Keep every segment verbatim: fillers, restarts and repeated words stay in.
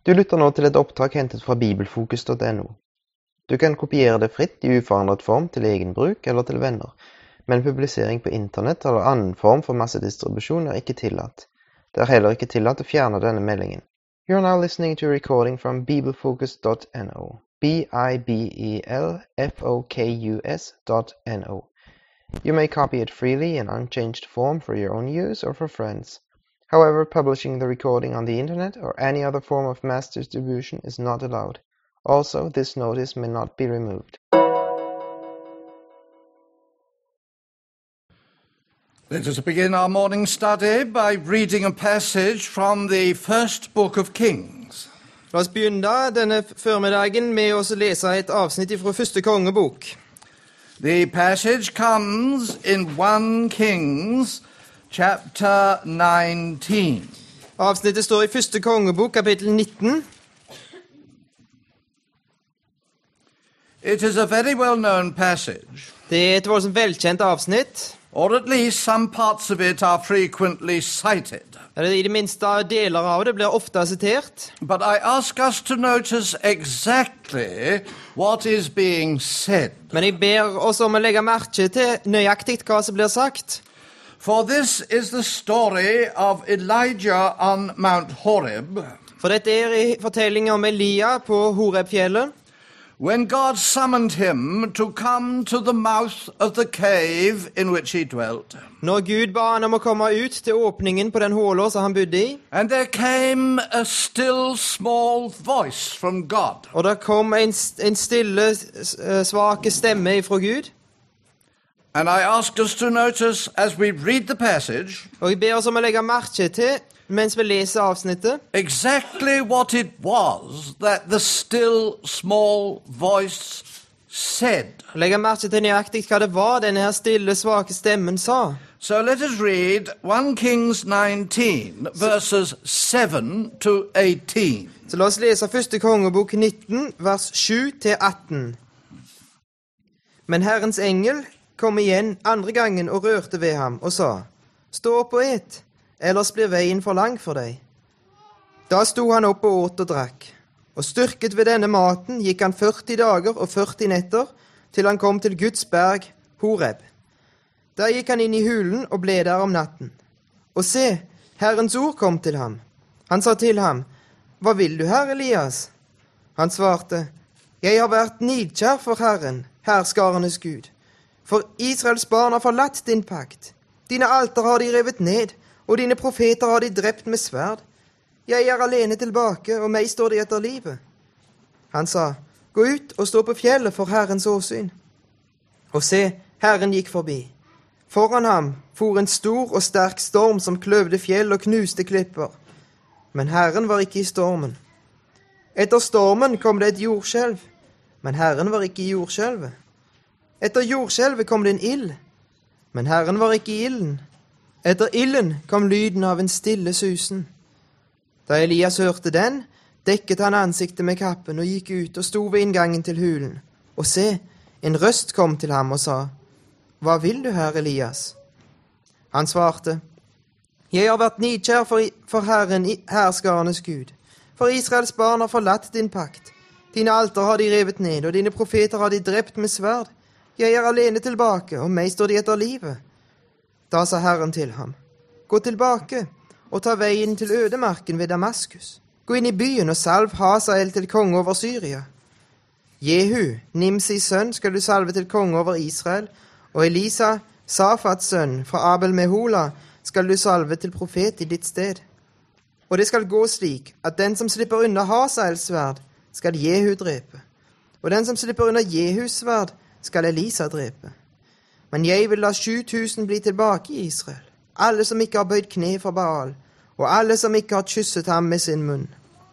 Du lytter nå til et opptak hentet fra bibelfokus punktum no. Du kan kopiere det fritt i uforandret form til egen bruk eller til venner, men publisering på internett eller annen form for massedistribusjon er ikke tillatt. Det er heller ikke tillatt å fjerne denne meldingen. You are now listening to a recording from bibelfokus punktum no. B I B E L F O K U S dot N O. You may copy it freely in unchanged form for your own use or for friends. However, publishing the recording on the internet or any other form of mass distribution is not allowed. Also, this notice may not be removed. Let us begin our morning study by reading a passage from the first book of Kings. La oss begynne denne formiddagen med å lese et avsnitt fra første kongebok. The passage comes in First Kings chapter nineteen. Avsnittet står i første kongebok, kapittel nitten. It is a very well-known passage, Det er et voldsomt velkjent avsnitt, or at least some parts of it are frequently cited. eller i det minste deler av det blir ofte sitert. But I ask us to notice exactly what is being said. Men jeg ber oss om å legge merke til nøyaktig hva som blir sagt. For this is the story of Elijah on Mount Horeb, For dette er i fortellingen om Elia på Horebfjellet, when God summoned him to come to the mouth of the cave in which he dwelt. når Gud ba han om å komme ut til åpningen på den håla som han bodde i. And there came a still small voice from God. Og der kom en, en stille, eh, svake stemme fra Gud. And I ask us to notice as we read the passage Og jeg ber oss om å legge merke til, mens vi leser avsnittet, exactly what it was that the still small voice said. legge merke til nøyaktig hva det var denne her stille, svake stemmen sa. So let us read First Kings nineteen, verses seven to eighteen. Så la oss lese første kongebok nitten, vers sju til atten. Men Herrens engel kom igjen andre gangen og rørte ved ham og sa, «Stå opp og et, ellers blir veien for lang for deg.» Da sto han opp og åt og drakk, og styrket ved denne maten gikk han førti dager og førti netter, til han kom til Guds berg, Horeb. Der gikk han inn i hulen og ble der om natten. Og se, Herrens ord kom til ham. Han sa til ham, «Hva vil du her, Elias?» Han svarte, «Jeg har vært nidkjær for Herren, herskarenes Gud. For Israels barn har forlatt din pakt. Dine alter har de revet ned, og dine profeter har de drept med sverd. Jeg er alene tilbake, og meg står de etter livet.» Han sa, «Gå ut og stå på fjellet for Herrens åsyn.» Og se, Herren gikk forbi. Foran ham for en stor og sterk storm som kløvde fjell og knuste klipper. Men Herren var ikke i stormen. Etter stormen kom det et jordskjelv, men Herren var ikke i jordskjelvet. Etter jordskjelvet kom det en ild, men Herren var ikke i ilden. Etter ilden kom lyden av en stille susen. Da Elias hørte den, dekket han ansiktet med kappen og gikk ut og sto ved inngangen til hulen. Og se, en røst kom til ham og sa, «Hva vil du her, Elias?» Han svarte, «Jeg har vært nidkjær for, for Herren, herskarenes Gud. For Israels barn har forlatt din pakt. Dine alter har de revet ned, og dine profeter har de drept med sverd. Jeg er alene tilbake, og meg står de etter livet.» Da sa Herren til ham, «Gå tilbake og ta veien til ødemarken ved Damaskus. Gå inn i byen og salv Hazael til konge over Syria. Jehu, Nimsis sønn, skal du salve til konge over Israel, og Elisa, Safats sønn, fra Abel Mehola, skal du salve til profet i ditt sted. Og det skal gå slik at den som slipper unna Hazaels sverd, skal Jehu drepe, og den som slipper unna Jehus sverd, skal Elisa drepe. Men jeg vil la sju tusen bli tilbake i Israel, alle som ikke har bøyd kne for Baal, og alle som ikke har kysset ham med sin munn.»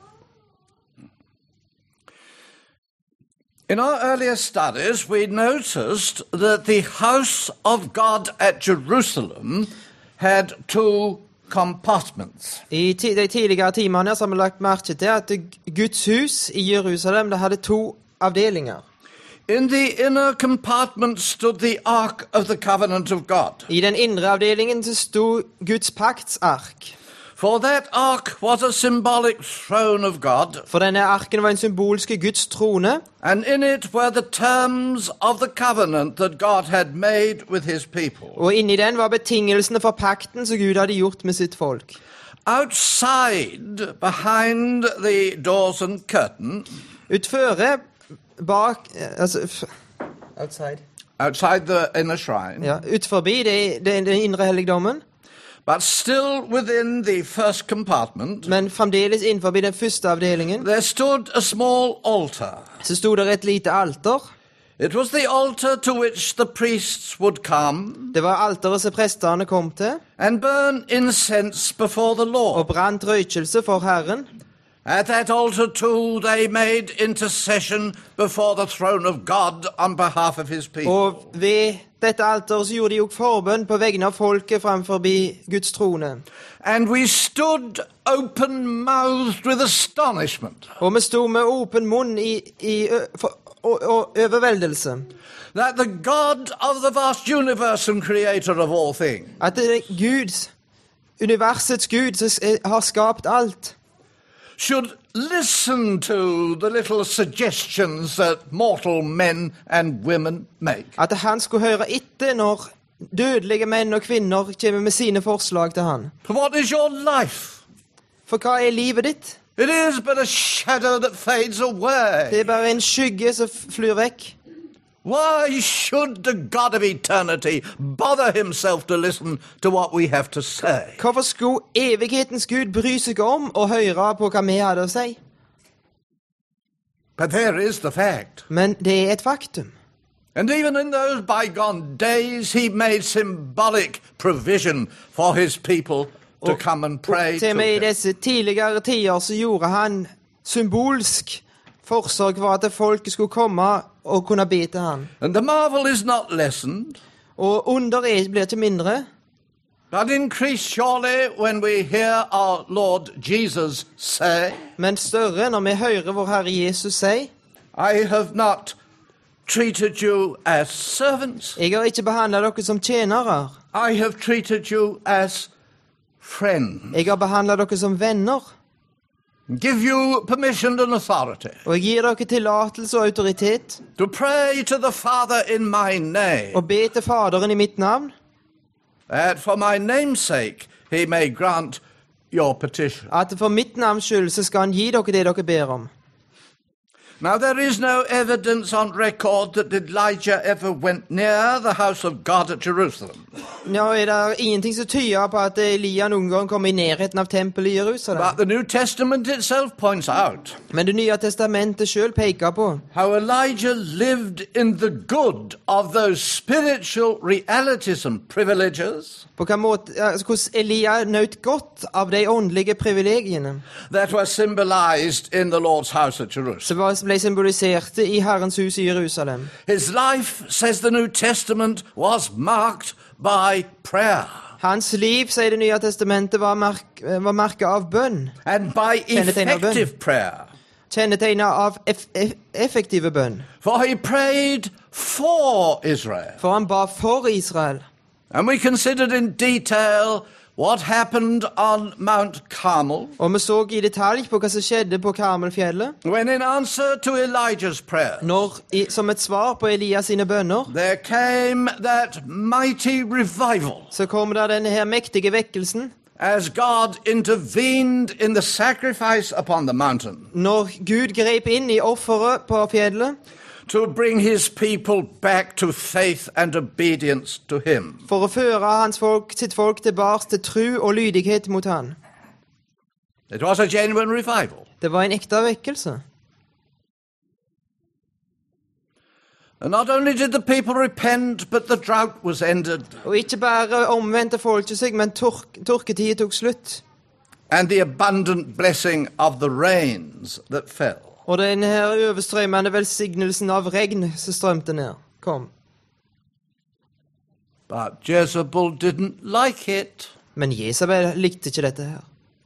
In our earlier studies, we noticed that the house of God at Jerusalem had two compartments. I ti- de tidligere timene har vi lagt merke til at Guds hus i Jerusalem det hadde to avdelinger. In the inner compartment stood the Ark of the Covenant of God. I den indre avdelingen så sto Guds pakts ark. For that ark was a symbolic throne of God, For denne arken var en symbolske Guds trone, and in it were the terms of the covenant that God had made with his people. og inni den var betingelsene for pakten som Gud hadde gjort med sitt folk. Outside, behind the doors and curtain, Utføre, bak, eh, altså, f- outside, outside the inner shrine, ja, utforbi det, det, den indre helligdommen, but still within the first compartment, men fremdeles innenfor den første avdelingen, there stood a small altar. så stod det et lite alter. It was the altar to which the priests would come Det var alteret som presterne kom til, and burn incense before the og Lord. brant røykelse for Herren. At that altar, too, they made intercession before the throne of God on behalf of his people. Og ved dette alteret så gjorde de også forbønn på vegne av folket fremfor Guds trone. And we stood open-mouthed with astonishment Og vi stod med åpen munn i, i ø, for, og, og overveldelse. that the God of the vast universe and creator of all things At det er Gud, universets Gud, som s- har skapt alt, should listen to the little suggestions that mortal men and women make. at han skulle høre etter når dødelige menn og kvinner kommer med sine forslag til han. What is your life? For hva er livet ditt? It is but a shadow that fades away. Det er bare en skygge som f- flyr vekk. Why should the God of eternity bother himself to listen to what we have to say? Hvorfor skulle evighetens Gud bry seg om å høre på hva vi hadde å si? But there is the fact. Men det er et faktum. And even in those bygone days, he made symbolic provision for his people to come and pray Og to til og med i him. disse tidligere tider så gjorde han symbolsk forsorg for at folket skulle komme og kunne be til han. And the marvel is not lessened, Og under er- blir ikke mindre, but increased surely when we hear our Lord Jesus say, men større når vi hører vår Herre Jesus si: I have not treated you as servants, Jeg har ikke behandlet dere som tjenere. I have treated you as friends. Jeg har behandlet dere som venner. Give you permission and authority Og jeg gir dere tillatelse og autoritet to pray to the Father in my name, og be til Faderen i mitt navn, that for my name's sake he may grant your petition. at for mitt navns skyld så skal han gi dere det dere ber om. Now there is no evidence on record that Elijah ever went near the house of God at Jerusalem. Nå er det ingenting som tyder på at Elia noen gang kom i nærheten av tempelet i Jerusalem. But the New Testament itself points out Men Det nye testamentet selv peker på how Elijah lived in the good of those spiritual realities and privileges på hva måte, altså, hvordan Elia nøt godt av de åndelige privilegiene that were symbolized in the Lord's house at Jerusalem. som var- ble symbolisert i Herrens hus i Jerusalem. His life, says the New Testament, was marked by prayer Hans liv, sier Det nye testamentet, var, merk, var merket av bønn. and by Kjennetegnet av bønn. effective prayer. Kjennetegnet av eff, eff, effektive bønn. For he prayed for Israel. For han ba for Israel. And we considered in detail what happened on Mount Carmel Og vi så i detalj på hva som skjedde på Karmelfjellet, when, in answer to Elijah's prayer, når, i, som et svar på Elias sine bønner, there came that mighty revival så kom der denne her mektige vekkelsen, as God intervened in the sacrifice upon the mountain når Gud grep inn i offeret på fjellet, to bring his people back to faith and obedience to him. for å føre hans folk, sitt folk tilbake til tru og lydighet mot han. It was a genuine revival. Det var en ekte vekkelse. And not only did the people repent, but the drought was ended, Og ikke bare omvendte folket seg, men tork, tørketiden tok slutt. and the abundant blessing of the rains that fell. Og den her overstrømmende velsignelsen av regn som strømte ned, kom. But Jezebel didn't like it. Men Jesabel likte ikke dette her.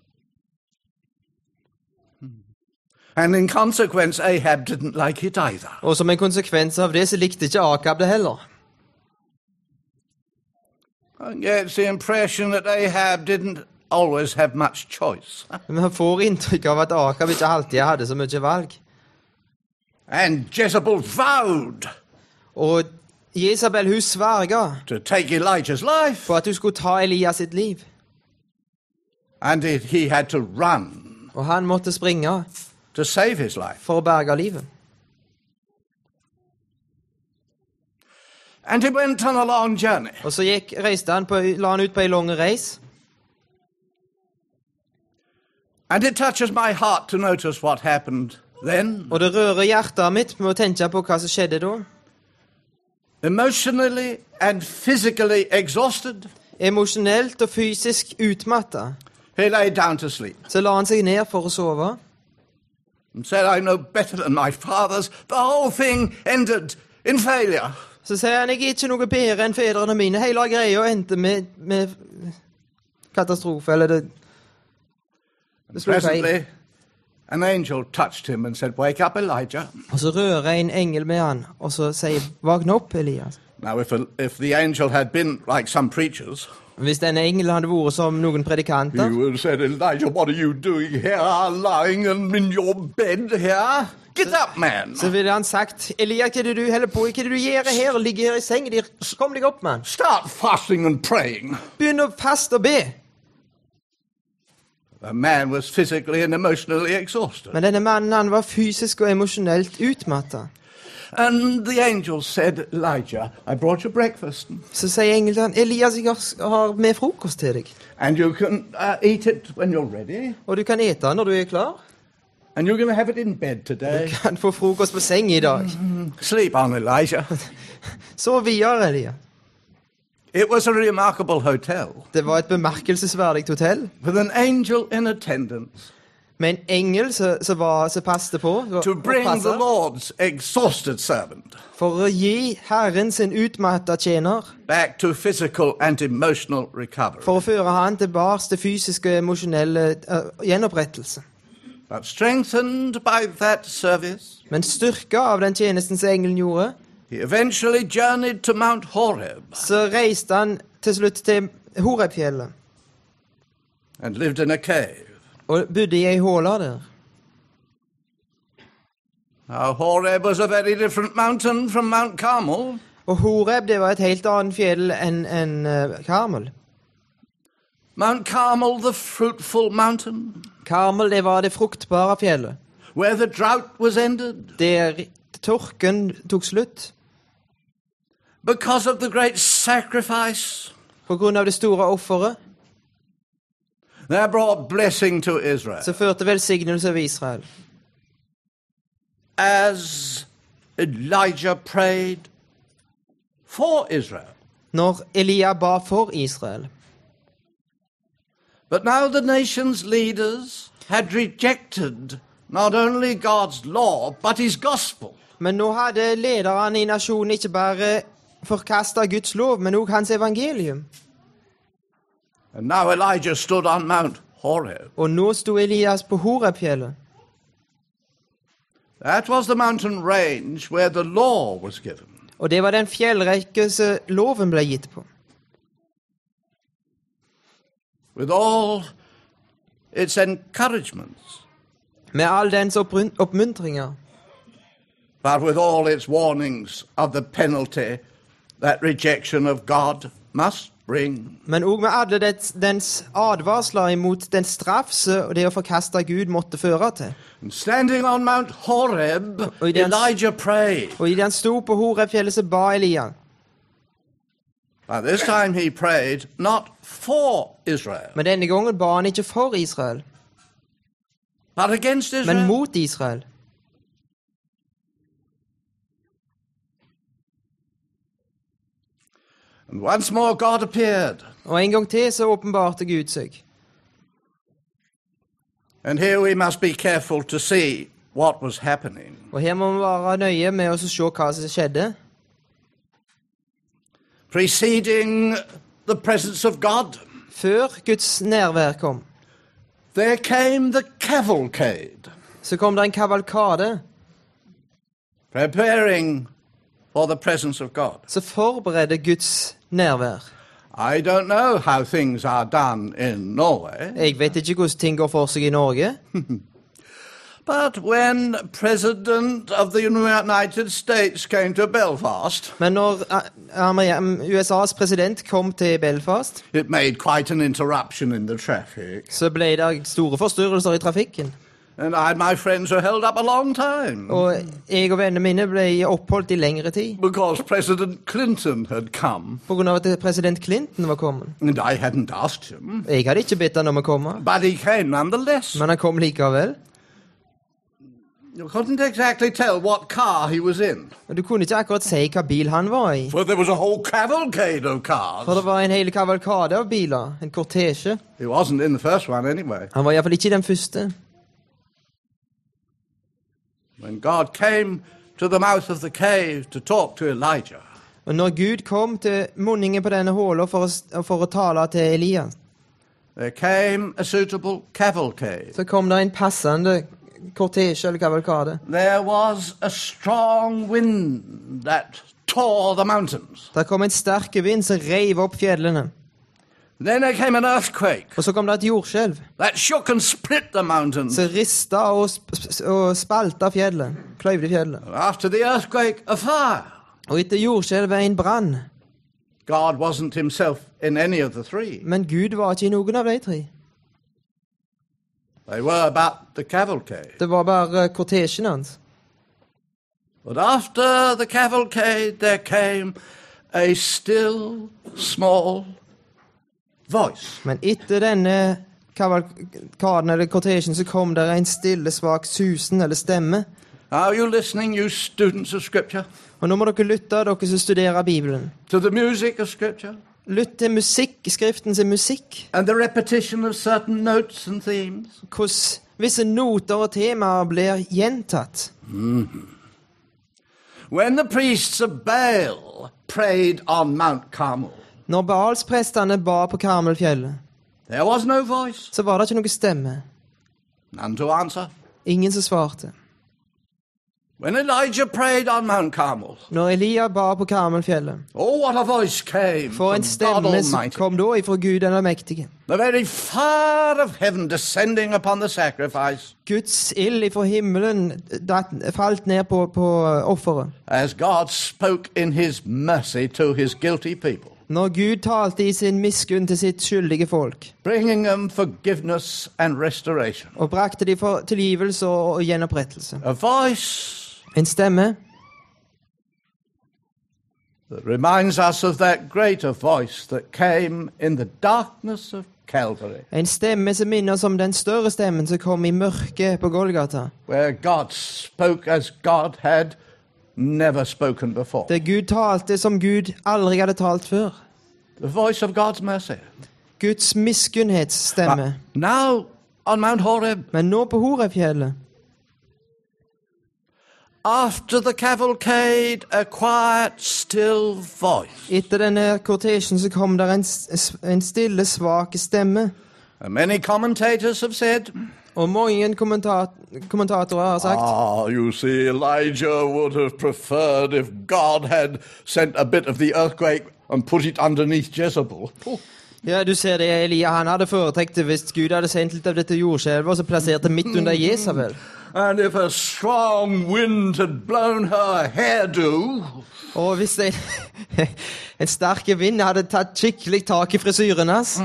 And in consequence, Ahab didn't like it either. Og som en konsekvens av det, så likte ikke Akab det heller. I get the impression that Ahab didn't always have much choice. Men man får inntrykk av at Akab ikke alltid hadde så mye valg. And Jezebel vowed Og Jezabel, hun sverga to take Elijah's life. på at hun skulle ta Elias sitt liv. And it, he had to run Og han måtte springe to save his life. for å berge livet. And he went on a long journey. Og så gikk, reiste han på, la han ut på en lang reis. And it touches my heart to notice what happened then. Og det rører hjertet mitt med å tenke på hva som skjedde da. Emotionally and physically exhausted, Emosjonelt og fysisk utmattet. he lay down to sleep Så la han seg ned for å sove. and said, I know better than my fathers. The whole thing ended in failure. Så sier han, jeg er ikke noe bedre enn fedrene mine. Hele greia endte med, med katastrofe, eller det, det slo feil. Presently, an angel touched him and said, wake up, Elijah. Og så rører en engel med han, og så sier, våkne opp, Elias. Now, if, a, if the angel had been like some preachers, Hvis denne engelen hadde vært som noen he predikanter, would have said, Elijah, what are you doing here, lying in your bed here? Get up, man. så ville han sagt, Elias, hva er det du heller på? Hva er det du gjør her? Ligger her i sengen din? Kom deg opp, mann. Start fasting and praying. Begynn å faste og be. The man was physically and emotionally exhausted. Men denne mannen, han var fysisk og emosjonelt utmattet. And the angel said, Elijah, I brought you breakfast, Så sier engelen, Elias, jeg har- har med frokost til deg. and you can uh, eat it when you're ready, Og du kan ete når du er klar. and you're going to have it in bed Du today. kan få frokost på seng i dag. Sleep on, Elijah. Så videre, Elias. It was a remarkable hotel Det var et bemerkelsesverdig hotell. with an angel in attendance Med en engel som som var- som passte på. og- to og bring passet, the Lord's exhausted servant For å gi Herren sin utmattede tjener. back to physical and emotional recovery. For å føre han tilbake til fysisk og emosjonell uh, gjenopprettelse. But strengthened by that service, Men styrka av den tjenesten som engelen gjorde, he eventually journeyed to Mount Horeb så reiste han til slutt til Horebfjellet. and lived in a cave. Og bodde i ei håle der. Now, Horeb was a very different mountain from Mount Carmel. Og Horeb, det var et helt annet fjell enn en, uh, Karmel. Mount Carmel, the fruitful mountain, Karmel, det var det fruktbare fjellet. where the drought was ended Der tørken tok slutt. because of the great sacrifice På grunn av det store offeret, that brought blessing to Israel. så førte velsignelse over Israel. As Elijah prayed for Israel. Når Elia ba for Israel. But now the nation's leaders had rejected not only God's law, but his gospel. Men nå hadde lederne i nasjonen ikke bare forkastet Guds lov, men også hans evangelium. And now Elijah stood on Mount Horeb. Og nå sto Elias på Horebfjellet. That was the mountain range where the law was given. Og det var den fjellrekke som loven ble gitt på. With all its encouragements, Med all dens opprun- oppmuntringer. but with all its warnings of the penalty that rejection of God must bring. Men også med alle dets, dens advarsler imot den straff som det å forkaste Gud måtte føre til. And standing on Mount Horeb, Og i den- Elijah prayed. Og i det han sto på Horebfjellet, så ba Elia. By this time he prayed not for Israel, Men denne gangen ba han ikke for Israel, but against Israel. men mot Israel. And once more God appeared. Og en gang til så åpenbarte Gud seg. And here we must be careful to see what was happening. Og her må vi være nøye med å se hva som skjedde. Preceding the presence of God, Før Guds nærvær kom, there came the cavalcade, så kom det en kavalkade preparing for the presence of God. som forberedte Guds nærvær. I don't know how things are done in Norway, Jeg vet ikke hvordan ting går for seg i Norge. but when President of the United States came to Belfast, Men når uh, Ameri- U S A's president kom til Belfast, it made quite an interruption in the traffic. så ble det store forstyrrelser i trafikken. And I and my friends were held up a long time Og jeg og vennene mine ble oppholdt i lengre tid because President Clinton had come. på grunn av at president Clinton var kommet. And I hadn't asked him, Jeg hadde ikke bedt han om å komme, but he came nonetheless. men han kom likevel. You couldn't exactly tell what car he was in, Og du kunne ikke akkurat si hva bil han var i. for there was a whole cavalcade of For cars. det var en hel kavalkade av biler, en kortesje. He wasn't in the first one anyway. Han var iallfall ikke i den første. When God came to the mouth of the cave to talk to Elijah, Og når Gud kom til munningen på denne håla for, å s- for å tale til Elias, there came a suitable cavalcade. så kom det en passende kortesje eller kavalkade. There was a strong wind that tore the mountains. Der kom en sterk vind som reiv opp fjellene. Then there came an earthquake Og så kom det et jordskjelv that shook and split the mountains. som rista og, sp og spalta fjellet. Kløyvde fjellet. And after the earthquake, a fire. Og etter jordskjelvet en brann. God wasn't himself in any of the three. Men Gud var ikke i noen av de tre. They were about the cavalcade. Det var bare kortesjen hans. But after the cavalcade, there came a still, small voice. Men etter denne kavalkaden eller kortesjen så kom det en stille, svak susen eller stemme. Are you listening, you students of Scripture, Og nå må dere lytte, dere som studerer Bibelen. to the music of Scripture Lytt til musikk, skriftens musikk. and the repetition of certain notes and themes? Hvordan visse noter og temaer blir gjentatt. When the priests of Baal prayed on Mount Carmel, Når Baalsprestene ba på Karmelfjellet, there was no voice, så var det ikke noe stemme. none to answer. Ingen som svarte. When Elijah prayed on Mount Carmel, Når Elia ba på Karmelfjellet, oh, what a voice came for en from God stemme som Almighty. kom da ifra Gud den allmektige. The very fire of heaven descending upon the sacrifice Guds ild ifra himmelen datt- falt ned på, på offeret. as God spoke in his mercy to his guilty people, Når Gud talte i sin miskunn til sitt skyldige folk, bringing them forgiveness and restoration. og brakte de for tilgivelse og gjenopprettelse. A voice En stemme that reminds us of that greater voice that came in the darkness of Calvary, En stemme som minner oss om den større stemmen som kom i mørket på Golgata. where God spoke as God had never spoken before. Der Gud talte som Gud aldri hadde talt før. The voice of God's mercy. Guds miskunnhetsstemme. But now on Mount Horeb, Men nå på Horefjellet, after the cavalcade, a quiet, still voice. etter denne kortesjen, så kom der en, s- en stille, svak stemme. And many commentators have said, Og mange kommentat kommentatorer har sagt ah, you see, Elijah would have preferred if God had sent a bit of the earthquake and put it underneath Jezebel. Oh. Ja, du ser det, Elia, han hadde foretrekt det hvis Gud hadde sendt litt av dette jordskjelvet og så plassert det midt under Jesabel. And if a strong wind had blown her hairdo, Og hvis det, en sterk vind hadde tatt skikkelig tak i frisyren hans.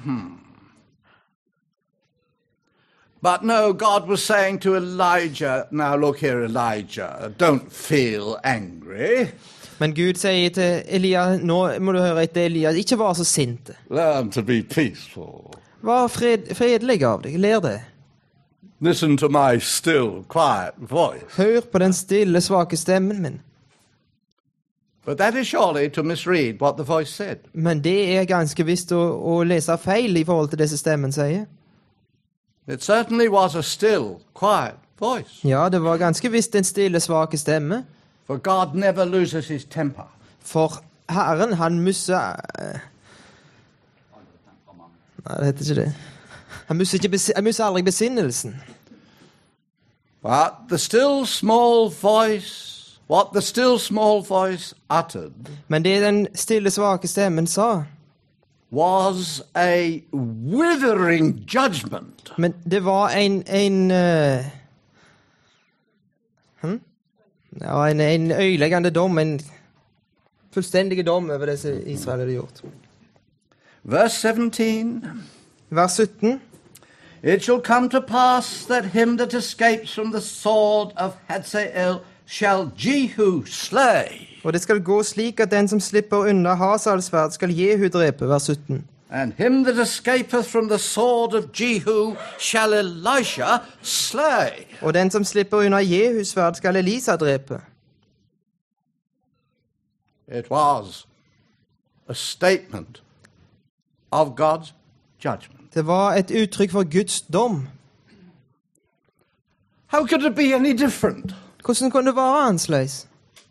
but no, God was saying to Elijah, now look here, Elijah, don't feel angry. Men Gud sier til Elia, nå må du høre etter Elia, ikke vær så sinte. Learn to be peaceful. Vær fred, fredelig av deg, lær det. Listen to my still, quiet voice. Hør på den stille, svake stemmen min. But that is surely to misread what the voice said. Men det er ganske visst å, å lese feil i forhold til det som stemmen sier. It certainly was a still, quiet voice. Ja, det var ganske visst en stille, svake stemme. For God never loses his temper. For Herren, han musser... eh, Nei, det heter ikke det. Han musser, ikke besi han musser aldri besinnelsen. But the still small voice, what the still small voice uttered, Men det den stille, svake stemmen sa, was a withering judgment. Men det var en en uh, hm? ja, en, en øyeleggende dom, en fullstendig dom over det som Israel hadde gjort. Verse seventeen. Vers sytten. It shall come to pass that him that escapes from the sword of Hazael shall Jehu slay. Og det skal gå slik at den som slipper unna Hazals sverd, skal Jehu drepe. Vers sytten. And him that escapeth from the sword of Jehu shall Elisha slay. Og den som slipper unna Jehus sverd, skal Elisa drepe. It was a statement of God's judgment. Det var et uttrykk for Guds dom. How could it be any different? Hvordan kunne det være annerledes?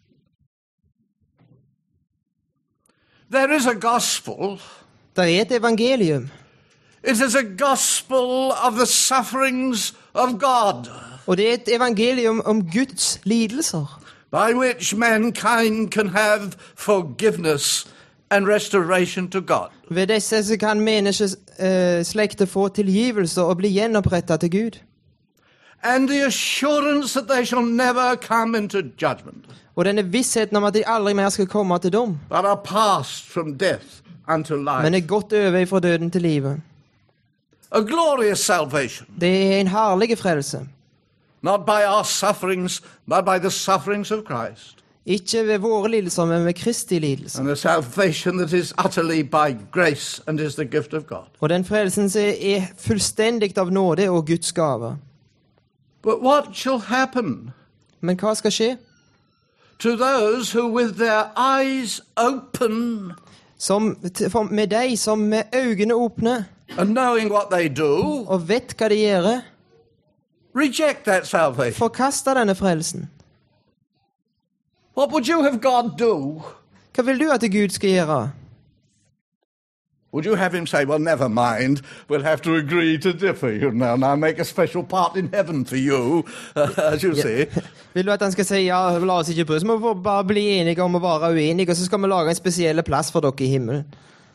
There is a gospel. Det er et evangelium. It is a gospel of the sufferings of God, Og det er et evangelium om Guds lidelser, by which mankind can have forgiveness and restoration to God. ved disse så kan menneskeslekter få tilgivelse og bli gjenopprettet til Gud. And the assurance that they shall never come into judgment, Og denne vissheten om at de aldri mer skal komme til dom, but are passed from death unto life. men er gått over fra døden til livet. A glorious salvation, Det er en herlig frelse. not by our sufferings, but by the sufferings of Christ. Ikke ved våre lidelser, men ved Kristi lidelse. And a salvation that is utterly by grace and is the gift of God. Og den frelsen som er fullstendig av nåde og Guds gave. But what shall happen Men hva skal skje? to those who with their eyes open Som, t- for, med de som med øynene åpne and knowing what they do, og vet hva de gjør, reject that salvation? forkaster denne frelsen. What would you have God do? Hva vil du at Gud skal gjøre? Would you have him say, well, never mind, we'll have to agree to differ, you know, and I'll make a special part in heaven for you, as you see. Vil du at han skal si, ja, la oss ikke bry oss, vi må bare bli enige om å være uenige, og så skal vi lage en spesiell plass for dere i himmelen?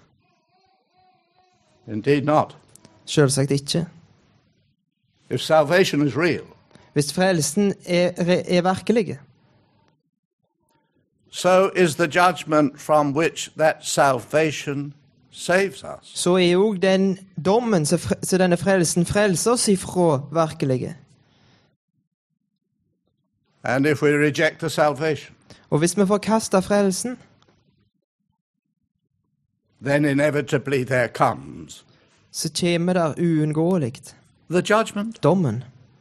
Indeed not. Selvsagt ikke. If salvation is real, Hvis frelsen er, er virkelig, so is the judgment from which that salvation saves us. så er jo den dommen som fre- som denne frelsen frelser oss ifra virkelig. And if we reject the salvation, Og hvis vi forkaster frelsen, then inevitably there comes så kommer der uunngåeligt the judgment. dommen.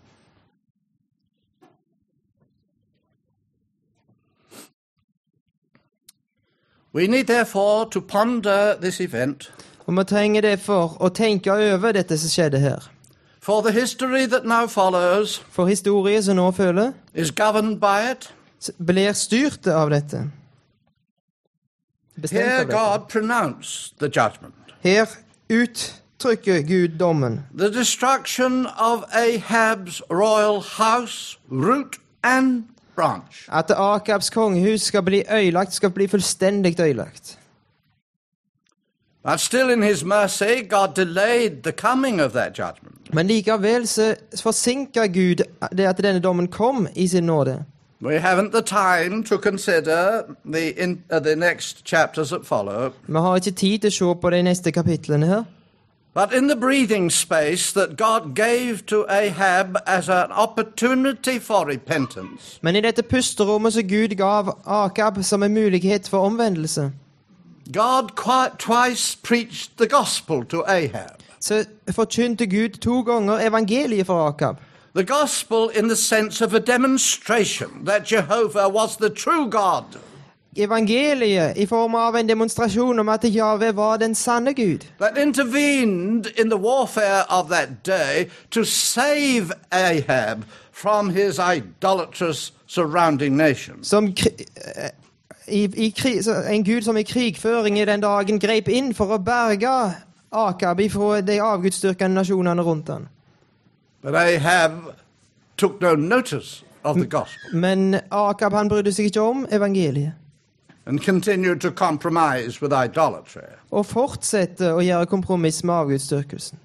We need therefore to ponder this event, Og vi trenger det for å tenke over dette som skjedde her. for the history that now follows For historien som nå følger, is governed by it. s- blir styrt av dette. Bestemt Here av dette. God pronounced the judgment. Her uttrykker Gud dommen. The destruction of Ahab's royal house, root and branch. At Akabs kongehus skal bli ødelagt, skal bli fullstendig ødelagt. But still in his mercy, God delayed the coming of that judgment. Men likevel så forsinker Gud det at denne dommen kom i sin nåde. We haven't the time to consider the, in, uh, the next chapters that follow. Vi har ikke tid til å se på de neste kapitlene her. But in the breathing space that God gave to Ahab as an opportunity for repentance, Men i dette pusterommet som Gud gav Akab som en mulighet for omvendelse, God quite twice preached the gospel to Ahab. så forkynte Gud to ganger evangeliet for Akab. The gospel in the sense of a demonstration that Jehovah was the true God. Evangeliet i form av en demonstrasjon om at Jahve var den sanne Gud, That intervened in the warfare of that day to save Ahab from his idolatrous surrounding nations. som kri- eh, i, i krig, så en Gud som i krigføring i den dagen grep inn for å berge Akab ifra de avgudsdyrkende nasjonene rundt han. But Ahab took no notice of the gospel. Men Akab han brydde seg ikke om evangeliet. and continued to compromise with idolatry. Og fortsette å gjøre kompromiss med avgudsdyrkelsen.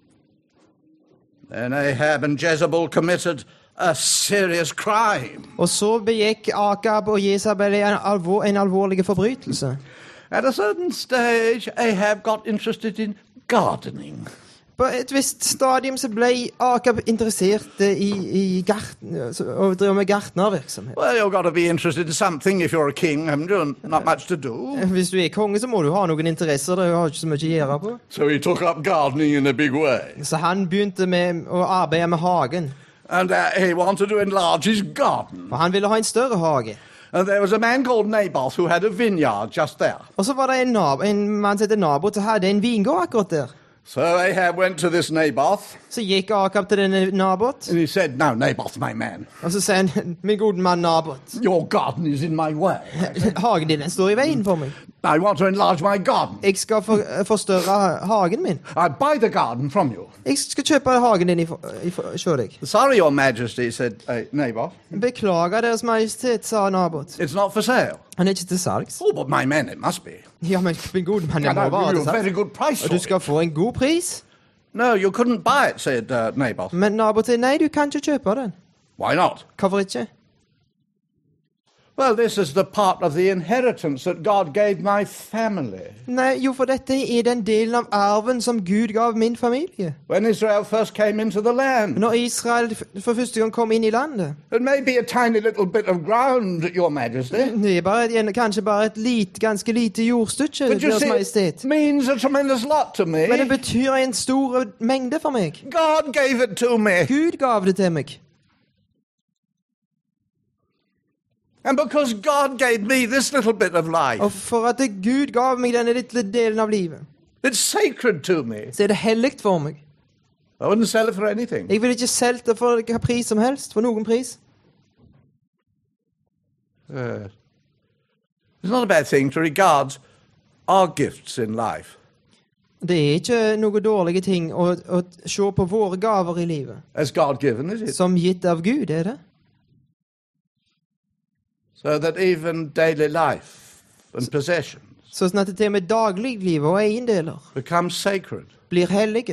Then Ahab and Jezebel committed a serious crime. Og så begikk Akab og Jezabel en, alvor, en alvorlig forbrytelse. At a certain stage, Ahab got interested in gardening. På et visst stadium så ble Akab interessert i, i garten, og drev med gartnervirksomhet. Well, you've got to be interested in something if you're a king, haven't you? Not much to do. Hvis du er konge, så må du ha noen interesser. Du har ikke så mye å gjøre på. So he took up gardening in a big way. Så han begynte med å arbeide med hagen. And uh, he wanted to enlarge his garden. Og han ville ha en større hage. And there was a man called Naboth who had a vineyard just there. Og så var det en, nab en mann som heter Nabot som hadde en vingård akkurat der. So Ahab went to this Naboth. Så gikk Akab til denne Nabot. And he said, "No, Naboth, my man. Og så sier han, min gode mann Nabot, Your garden is in my way. hagen din den står i veien for meg. I want to enlarge my garden. Jeg skal for, forstørre hagen min. I buy the garden from you." Jeg skal kjøpe hagen din hos deg. Sorry, Your Majesty, said uh, Naboth. Beklager Deres Majestet, sa Nabot. It's not for sale. Han er ikke til salgs. Oh, but my man, it must be. Ja, men min gode mann, det And må I'll være give til you a salgs. very good price Og for du skal it. få en god pris. No, you couldn't buy it, said uh, Naboth. Men Nabot sier, nei, du kan ikke kjøpe den. Why not? Hvorfor ikke? Well, this is the part of the inheritance that God gave my family. Nei, jo, for dette er den delen av arven som Gud gav min familie. When Israel first came into the land. Når Israel for første gang kom inn i landet. It may be a tiny little bit of ground, Your Majesty. Det er bare, et- kanskje bare et lit, ganske lite jordstykke, But you Deres see, Majestet. it means a tremendous lot to me. Men det betyr en stor mengde for meg. God gave it to me. Gud gav det til meg. And because God gave me this little bit of life, Og for at det Gud gav meg denne lille delen av livet, it's sacred to me. så er det helligt for meg. I wouldn't sell it for anything. Jeg vil ikke selge det for hva pris som helst, for noen pris. Uh, it's not a bad thing to regard our gifts in life Det er ikke noe dårlige ting å, å se på våre gaver i livet. as God-given, is it? Som gitt av Gud, er det? So that even daily life and possessions Så sånn at det til og med dagliglivet og eiendeler become sacred. blir hellige.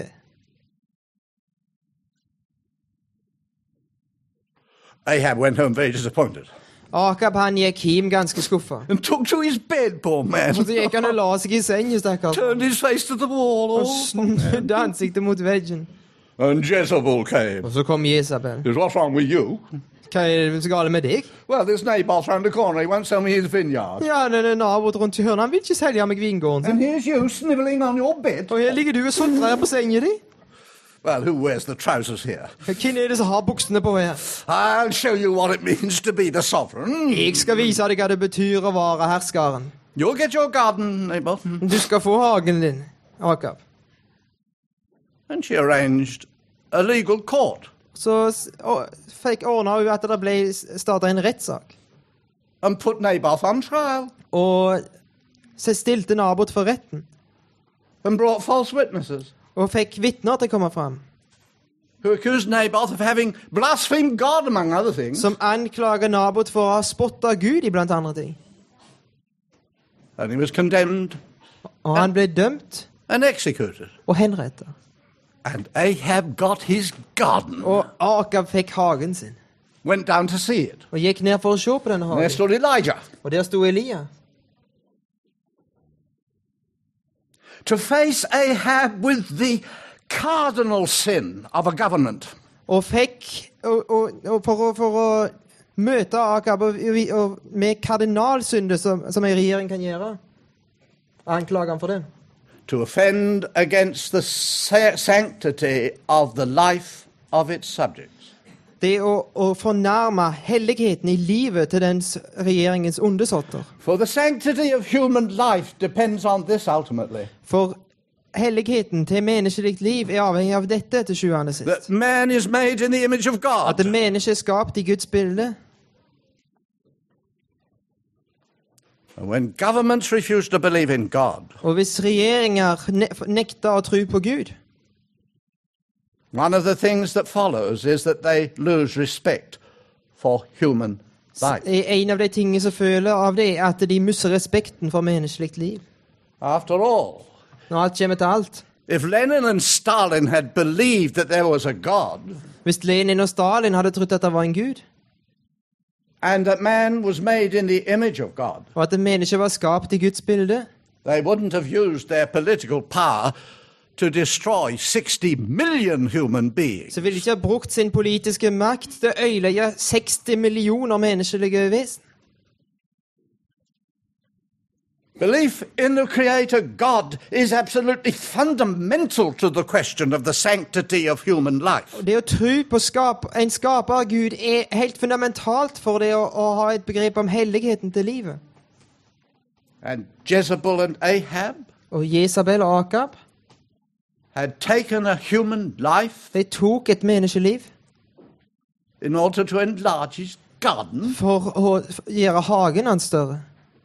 Ahab went home very disappointed Akab han gikk hjem ganske skuffa. and took to his bed, poor man. Og så gikk han og la seg i sengen, stakkars. Turned his face to the wall. Og Oh. snudde ansiktet mot veggen. And Jezebel came. Og så kom Jezabel. He says, "What's wrong with you?" Hva er det så galt med deg? Well, this Naboth round the corner, he won't sell me his vineyard. Ja, den er naboen rundt hjørnet. Han vil ikke selge meg vingården sin. And here's you snivelling on your bed. Og her ligger du og sutrer her på sengen din. Well, who wears the trousers here? Hvem er det som har buksene på her? I'll show you what it means to be the sovereign. Jeg skal vise deg hva det betyr å være herskeren. You'll get your garden, Naboth. Du skal få hagen din, Akab. And she arranged a legal court Så s- å, fikk ordna hun at det ble starta en rettssak. and put Naboth on trial Og så stilte Nabot for retten. and brought false witnesses Og fikk vitner til å komme fram. who accused Naboth of having blasphemed God, among other things. Som anklager Nabot for å ha spotta Gud i blant andre ting. And he was condemned Og han ble dømt and executed. og henretta. And Ahab got his garden. Og Akab fikk hagen sin. Went down to see it. Og gikk ned for å se på denne And there hagen. stood Elijah. Og der sto Elia. To face Ahab with the cardinal sin of a government. Og fikk og, og, og for, å, for å møte Akab og, og med kardinalsynde som, som en regjering kan gjøre. Anklager han for det. To offend against the sa- sanctity of the life of its subjects. Det å, å fornærme helligheten i livet til den s- regjeringens undersåtter. For the sanctity of human life depends on this ultimately. For helligheten til menneskelig liv er avhengig av dette til sjuende sist. That man is made in the image of At God. det mennesket er skapt i Guds bilde. And when governments refuse to believe in God, Og hvis regjeringer ne nekter å tro på Gud, one of the things that follows is that they lose respect for human Right. er en av de tingene som føler av det, er at de mister respekten for menneskelig liv. After all, Når alt kommer til alt. if Lenin and Stalin had believed that there was a God Hvis Lenin og Stalin hadde trodd at det var en gud, and that man was made in the image of God, og at mennesket var skapt i Guds bilde, they wouldn't have used their political power to destroy sixty million human beings. så ville de ikke ha brukt sin politiske makt til å ødelegge seksti millioner menneskelige vesen. Belief in the Creator God is absolutely fundamental to the question of the sanctity of human life. Det å tro på skap, en skaper Gud er helt fundamentalt for det å, å ha et begrep om helligheten til livet. And Jezebel and Ahab Og Jesabel og Akab, had taken a human life de tok et menneskeliv in order to enlarge his garden. for å gjøre hagen hans større.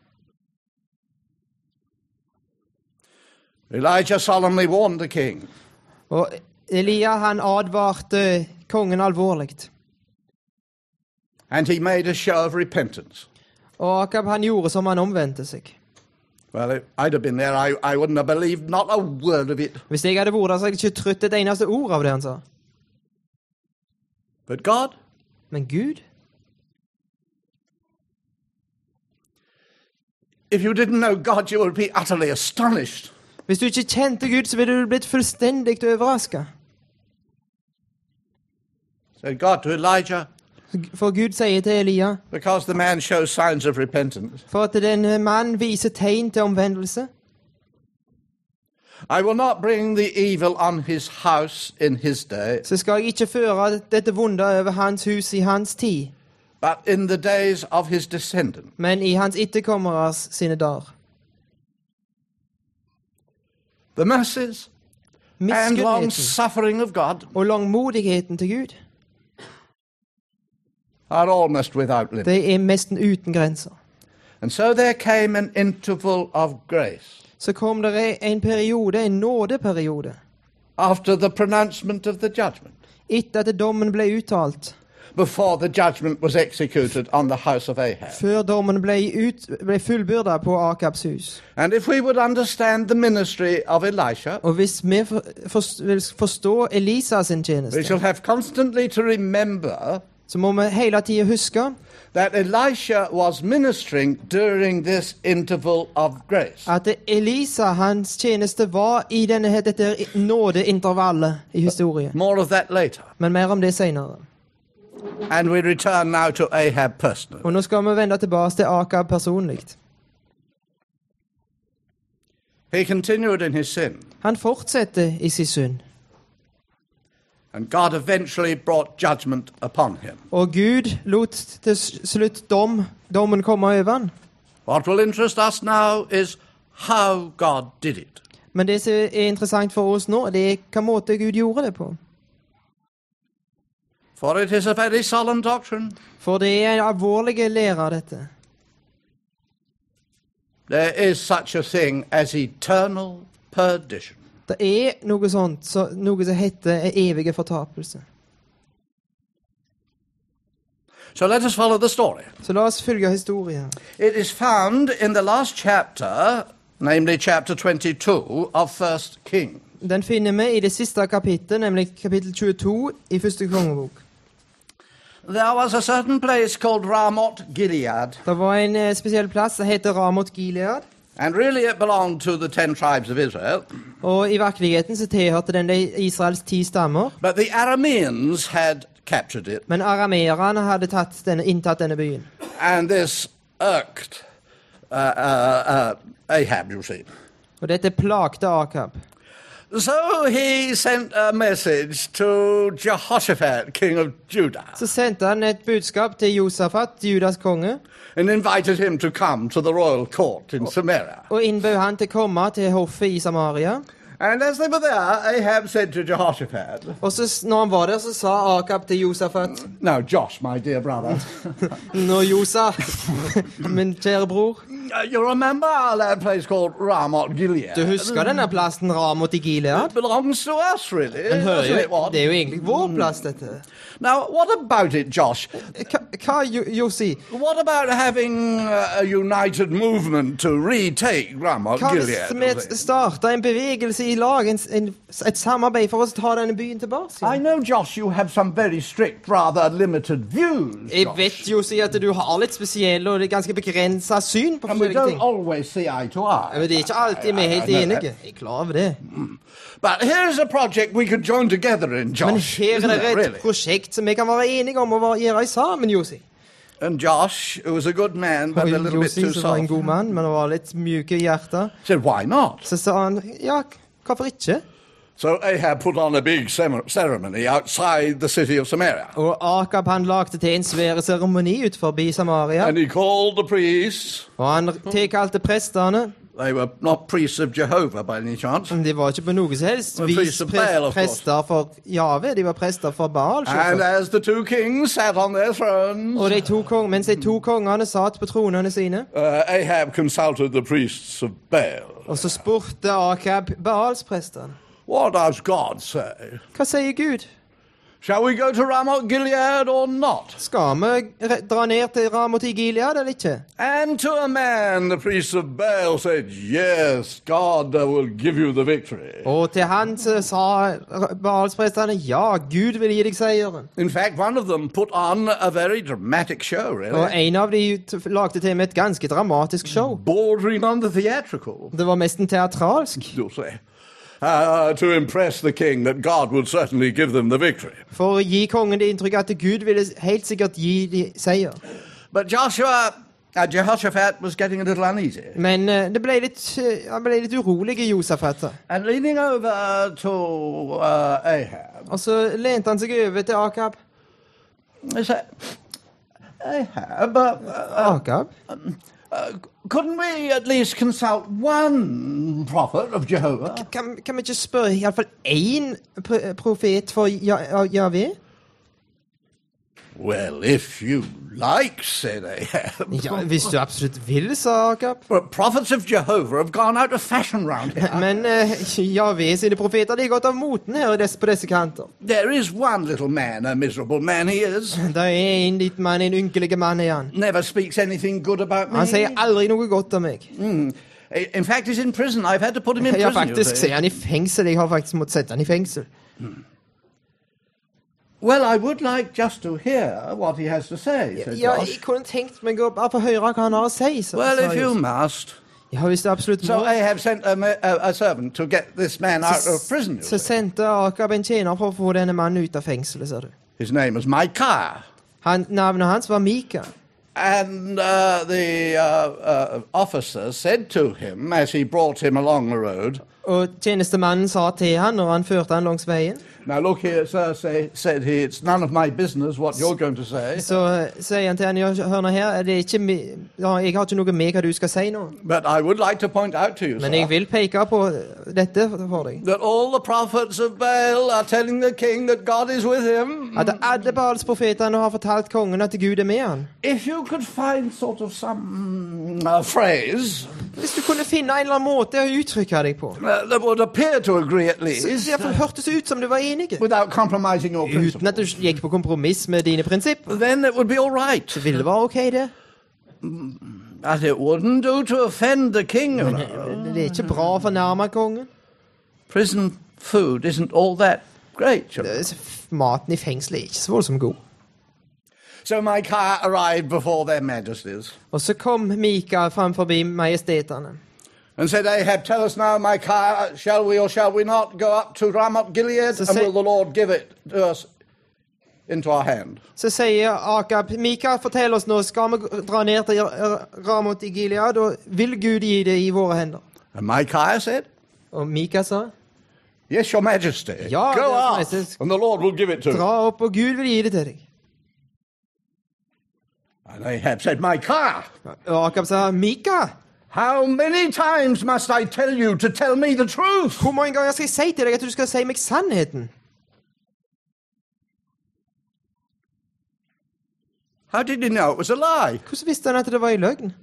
Elijah solemnly warned the king. Og Elia han advarte kongen alvorlig. And he made a show of repentance. Og Akab han gjorde som han omvendte seg. Well, if I'd have been there, I, I wouldn't have believed not a word of it. Hvis jeg hadde vært der, så hadde jeg ikke trodd et eneste ord av det han sa. But God, Men Gud, if you didn't know God, you would be utterly astonished. hvis du ikke kjente Gud, så ville du blitt fullstendig overrasket. Said God to Elijah, For Gud sier til Elia, because the man shows signs of repentance, for at den mann viser tegn til omvendelse, I will not bring the evil on his house in his day, så skal jeg ikke føre dette vonde over hans hus i hans tid, but in the days of his descendant. men i hans etterkommeres sine dager. The mercies and long Miskunnheten suffering of God og langmodigheten til Gud, are almost without limit. det er nesten uten grenser. And so there came an interval of grace Så kom det en periode, en nådeperiode, after the pronouncement of the judgment, etter at dommen ble uttalt, before the judgment was executed on the house of Ahab. før dommen ble, ut, ble fullbyrdet på Akabs hus. And if we would understand the ministry of Elisha, Og hvis vi for, for, vil forstå Elisas sin we tjeneste, shall have constantly to remember så må vi hele tiden huske that Elisha was ministering during this interval of grace. at Elisa, hans tjeneste, var i denne, dette nådeintervallet i historien. More of that later. Men mer om det senere. And we return now to Ahab personally. Og nå skal vi vende tilbake til Akab personlig. He continued in his sin, Han fortsetter i sin synd. and God eventually brought judgment upon him. Og Gud lot til slutt dom, dommen komme over han. What will interest us now is how God did it. Men det som er interessant for oss nå, det er hva måte Gud gjorde det på. For it is a very solemn doctrine. For det er en alvorlig lære, dette. There is such a thing as eternal perdition. Det er noe sånt, så, noe som heter evige fortapelse. So let us follow the story. Så la oss følge historien. It is found in the last chapter, namely chapter twenty-two of First King. Den finner vi i det siste kapittel, nemlig kapittel tjueto i første kongebok. There was a certain place called Ramoth Gilead, Det var en eh, spesiell plass som heter Ramoth Gilead, and really it belonged to the ten tribes of Israel. og i virkeligheten så tilhørte den de Israels ti stammer, But the Arameans had captured it, men arameerne hadde tatt denne, inntatt denne byen. and this irked uh, uh, uh, Ahab, you see. Og dette plagte Akab. So he sent a message to Jehoshaphat, king of Judah, Så sendte han et budskap til Josafat, Judas konge, and invited him to come to the royal court in Samaria. og innbød han til å komme til hoffet i Samaria. And as they were there, Ahab said to Jehoshaphat, Og så s- når han var der, så sa Akab til Josafat: "Now, Josh, my dear brother, Nå, Josa, min kjære bror, uh, you remember that place called Ramoth Gilead? du husker denne plassen Ramot i Gilead? It belongs to us, really. Den hører doesn't it, jo, what? det er jo egentlig vår plass, dette. Now, what about it, Josh? Hva, hva Jo- Josi? What about having uh, a united movement to retake Ramoth Hva hvis Gilead? vi starter en bevegelse i lag, en, en, et samarbeid for å ta denne byen tilbake? I know, Josh, you have some very strict, rather limited views. Jeg Josh. vet jo si at du har litt spesielle og det er ganske begrensa syn på And we forskjellige don't ting. always see eye to eye. Men det er ikke alltid vi er helt I- I- I- enige. Jeg er klar over det. But here's a project we could join together in, Men Josh. her Isn't er it, det et really? prosjekt som vi kan være enige om å gjøre sammen, Josi. And Josh, who was a good man, but Og a little bit Josi, too som var en soft, god mann, men han var litt mjuk i hjertet, said, why not? så sa han ja, hvorfor ikke? So Ahab put on a big cem- ceremony outside the city of Samaria. Og Akab han lagde til en svær seremoni ut forbi Samaria, And he called the priests. og han tilkalte prestene. They were not priests of Jehovah by any chance. Men de var ikke på noe som helst Men vis priests of Baal, of pre prester for Jave, de var prester for Baal. And selvsagt. as the two kings sat on their thrones, Og de to kong, mens de to kongene satt på tronene sine, uh, Ahab consulted the priests of Baal. og så spurte Akab Baalsprestene: What does God say? Hva sier Gud? Shall we go to Ramoth Gilead or not? Skal vi re- dra ned til Ramot i Gilead eller ikke? And to a man, the priests of Baal said, yes, God uh, will give you the victory. Og til han så sa Baalsprestene: Ja, Gud vil gi deg seieren. In fact, one of them put on a very dramatic show, Og really. en av de t- lagde til med et ganske dramatisk show. Bordering on the theatrical, Det var nesten teatralsk. you'll say. Uh, to impress the king that God would certainly give them the victory. For å gi kongen det inntrykket at Gud ville helt sikkert gi dem seier. But Joshua, uh, Jehoshaphat was getting a little uneasy. Men eh, det ble litt, eh, han ble litt urolig i Josafat. And leaning over to uh, Ahab, Og så lente han seg over til Akab. he said, Ahab, uh, uh, Akab? uh, couldn't we at least consult one prophet of Jehovah? Kan, kan vi ikke spørre iallfall én pr profet for Ja- Jave? Well, if you like, said Ahab. Ja, hvis du absolutt vil, sa Akab. But prophets of Jehovah have gone out of fashion round here. Men uh, Jave sine profeter de er gått av moten her i dess, på disse kanter. There is one little man, a miserable man he is. Det er en liten mann, en ynkelig mann er han. Never speaks anything good about me. Han sier aldri noe godt om meg. Mm. In fact, he's in prison. I've had to put him in Ja, prison. you faktisk see. sier han i fengsel. Jeg har faktisk måttet sette han i fengsel. Well, I would like just to hear what he has to say, said Ja, Josh. jeg kunne tenkt meg å bare få høre hva han har å si. Så, Well, sa if you Josef. must. Ja, hvis du absolutt So må. Ahab sent a, ma- a, a servant to get this man out of prison. you Så see. sendte Akab en tjener for å få denne mannen ut av fengselet, sa du. His name was Micaiah. Han, navnet hans var Mika. And uh, the uh, uh, officer said to him as he brought him along the road, Og tjenestemannen sa til han når han førte han langs veien, now look here, sir, say, said he, it's none of my business what you're going to say, så eh, sier han til han, ja, hør nå her, det er ikke, mi- ja, jeg har ikke noe med hva du skal si nå. but I would like to point out to you, Men sir, jeg vil peke på dette for deg. that all the prophets of Baal are telling the king that God is with him. At alle Baals profetene har fortalt kongen at Gud er med han. If you could find sort of some uh, phrase Hvis du kunne finne en eller annen måte å uttrykke deg på, uh, that would appear to agree at så least, det i hvert fall hørtes ut som du var enig. without compromising your Uten at du principles, gikk på kompromiss med dine prinsipper. then it would be all right. Så ville det være ok, det. But it wouldn't do to offend the king, you Men know. det er ikke bra å fornærme kongen. Prison food isn't all that great, you know. Det er- Maten i fengselet er ikke så voldsomt god. So Micaiah arrived before their majesties Og så kom Mika fram forbi majestetene. and said, Ahab, tell us now, Micaiah, shall we or shall we not go up to Ramoth Gilead, So and say- will the Lord give it to us into our hand? Så sier Akab, Mika, fortell oss nå, skal vi dra ned til Ramot i Gilead, og vil Gud gi det i våre hender? And Micaiah said, Og Mika sa, yes, your majesty. Ja, go Deres up, Majestet. and the Lord will give it to you. dra opp, og Gud vil gi det til deg. And Ahab said, Micaiah, Og Akab sa, Mika, How many times must I tell you to tell me the truth? Hvor mange ganger skal jeg si til deg at du skal si meg sannheten? How did he know it was a lie? Hvordan visste han at det var en løgn?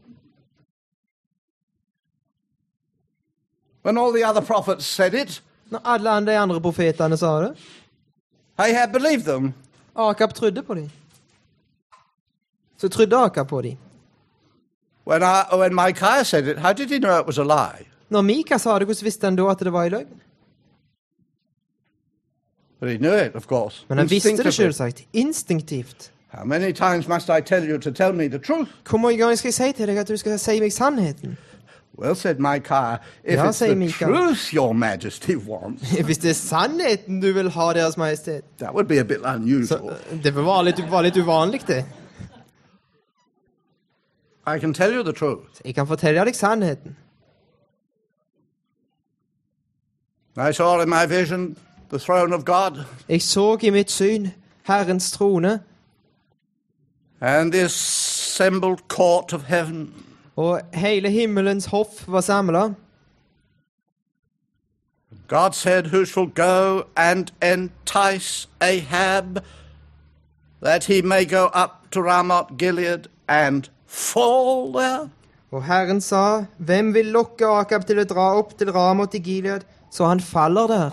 When all the other prophets said it, Når alle de andre profetene sa det. Ahab believed them. Akab trodde på dem. Så trodde Akab på dem. When, I, when Micaiah said it, how did he know it was a lie? Når Mika sa det, hvordan visste han da at det var en løgn? But he knew it, of course. Men han visste det Instinctively. selvsagt. Instinktivt. How many times must I tell you to tell me the truth? Hvor mange ganger skal jeg si til deg at du skal si meg sannheten? Well, said Micaiah, if Ja, it's sier the Mika. truth your majesty wants, Hvis det er sannheten du vil ha, Deres Majestet. that would be a bit Så, unusual. det var litt, var litt uvanlig, det. I can tell you the truth. Jeg kan fortelle deg sannheten. I saw in my vision the throne of God Jeg så i mitt syn Herrens trone and the assembled court of heaven. og hele himmelens hoff var samlet. God said, who shall go and entice Ahab, that he may go up to Ramoth Gilead and fall there? Og Herren sa, hvem vil lokke Akab til å dra opp til Ramoth i Gilead, så han faller der?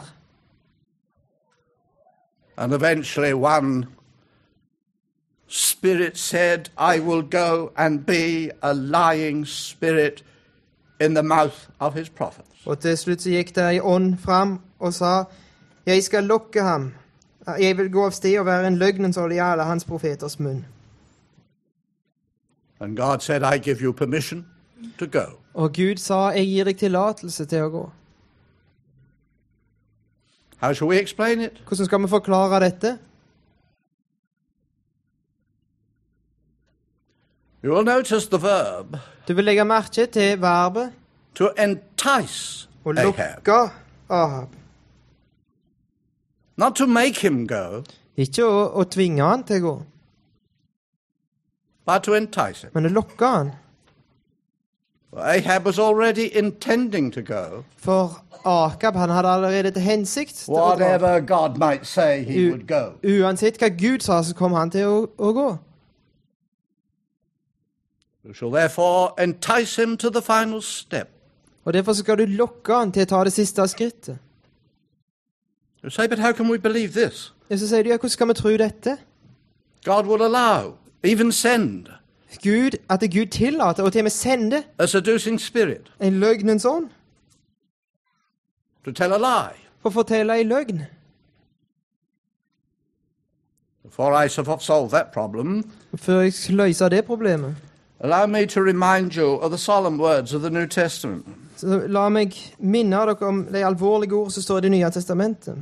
And eventually one spirit said, I will go and be a lying spirit in the mouth of his prophets. Og til slutt så gikk der i ånd fram og sa, jeg skal lokke ham. Jeg vil gå av sted og være en løgnensål i alle hans profeters munn. And God said, I give you permission to go. Og Gud sa, jeg gir deg tillatelse til å gå. How shall we explain it? Hvordan skal vi forklare dette? You will notice the verb Du vil legge merke til verbet to entice og Ahab. lokke Ahab. Not to make him go, Ikke å, å tvinge han til å gå, but to entice him. men å lokke han. Ahab was already intending to go. For Akab, han hadde allerede til hensikt til å dra. Whatever God might say, he U- would go. Uansett hva Gud sa, så kom han til å, å gå. You shall therefore entice him to the final step. Og derfor skal du lokke han til å ta det siste skrittet. You say, but how can we believe this? Og så sier du, ja, hvordan skal vi tro dette? God will allow, even send, Gud, at Gud tillater, og til og med sender a seducing spirit en løgnens ånd to tell a lie. for å fortelle en løgn. Before I sort of solve that problem, Før jeg skal løse det problemet, allow me to remind you of the solemn words of the New Testament. så la meg minne dere om de alvorlige ord som står i Det nye testamentet.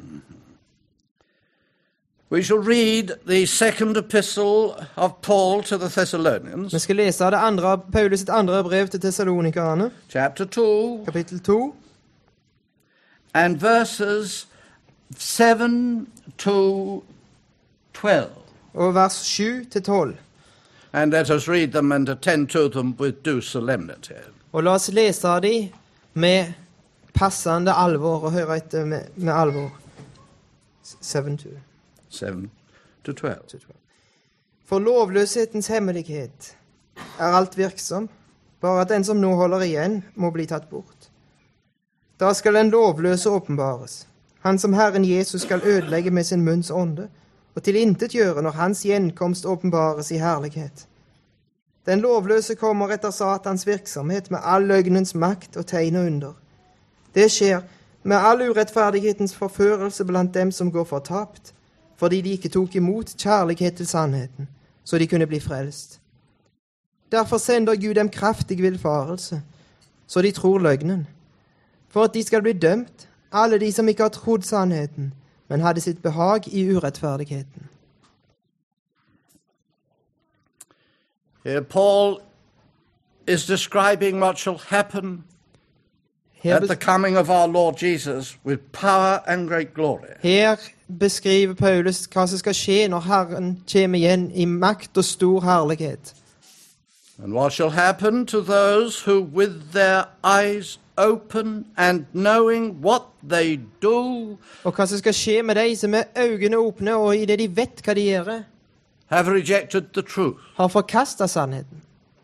We shall read the second epistle of Paul to the Thessalonians, Vi skal lese det andre, Paulus sitt andre brev til Thessalonikerne, chapter two, kapittel to, and verses seven to twelve. og vers sju til tolv. And let us read them and attend to them with due solemnity. Og la oss lese de med passende alvor, og høre etter med, med alvor. seven to seven to twelve. For lovløshetens hemmelighet er alt virksom, bare at den som nå holder igjen, må bli tatt bort. Da skal den lovløse åpenbares, han som Herren Jesus skal ødelegge med sin munns ånde, og tilintetgjøre når hans gjenkomst åpenbares i herlighet. Den lovløse kommer etter Satans virksomhet med all løgnens makt og tegn og under. Det skjer med all urettferdighetens forførelse blant dem som går fortapt, fordi de ikke tok imot kjærlighet til sannheten, så de kunne bli frelst. Derfor sender Gud dem kraftig villfarelse, så de tror løgnen, for at de skal bli dømt, alle de som ikke har trodd sannheten, men hadde sitt behag i urettferdigheten. Here Paul is describing what shall happen Her, at the bes coming of our Lord Jesus with power and great glory. her beskriver Paulus hva som skal skje når Herren kommer igjen i makt og stor herlighet. And what shall happen to those who, with their eyes open and knowing what they do, Og hva som skal skje med de som er øynene åpne, og i det de vet hva de gjør, have rejected the truth? har forkastet sannheten.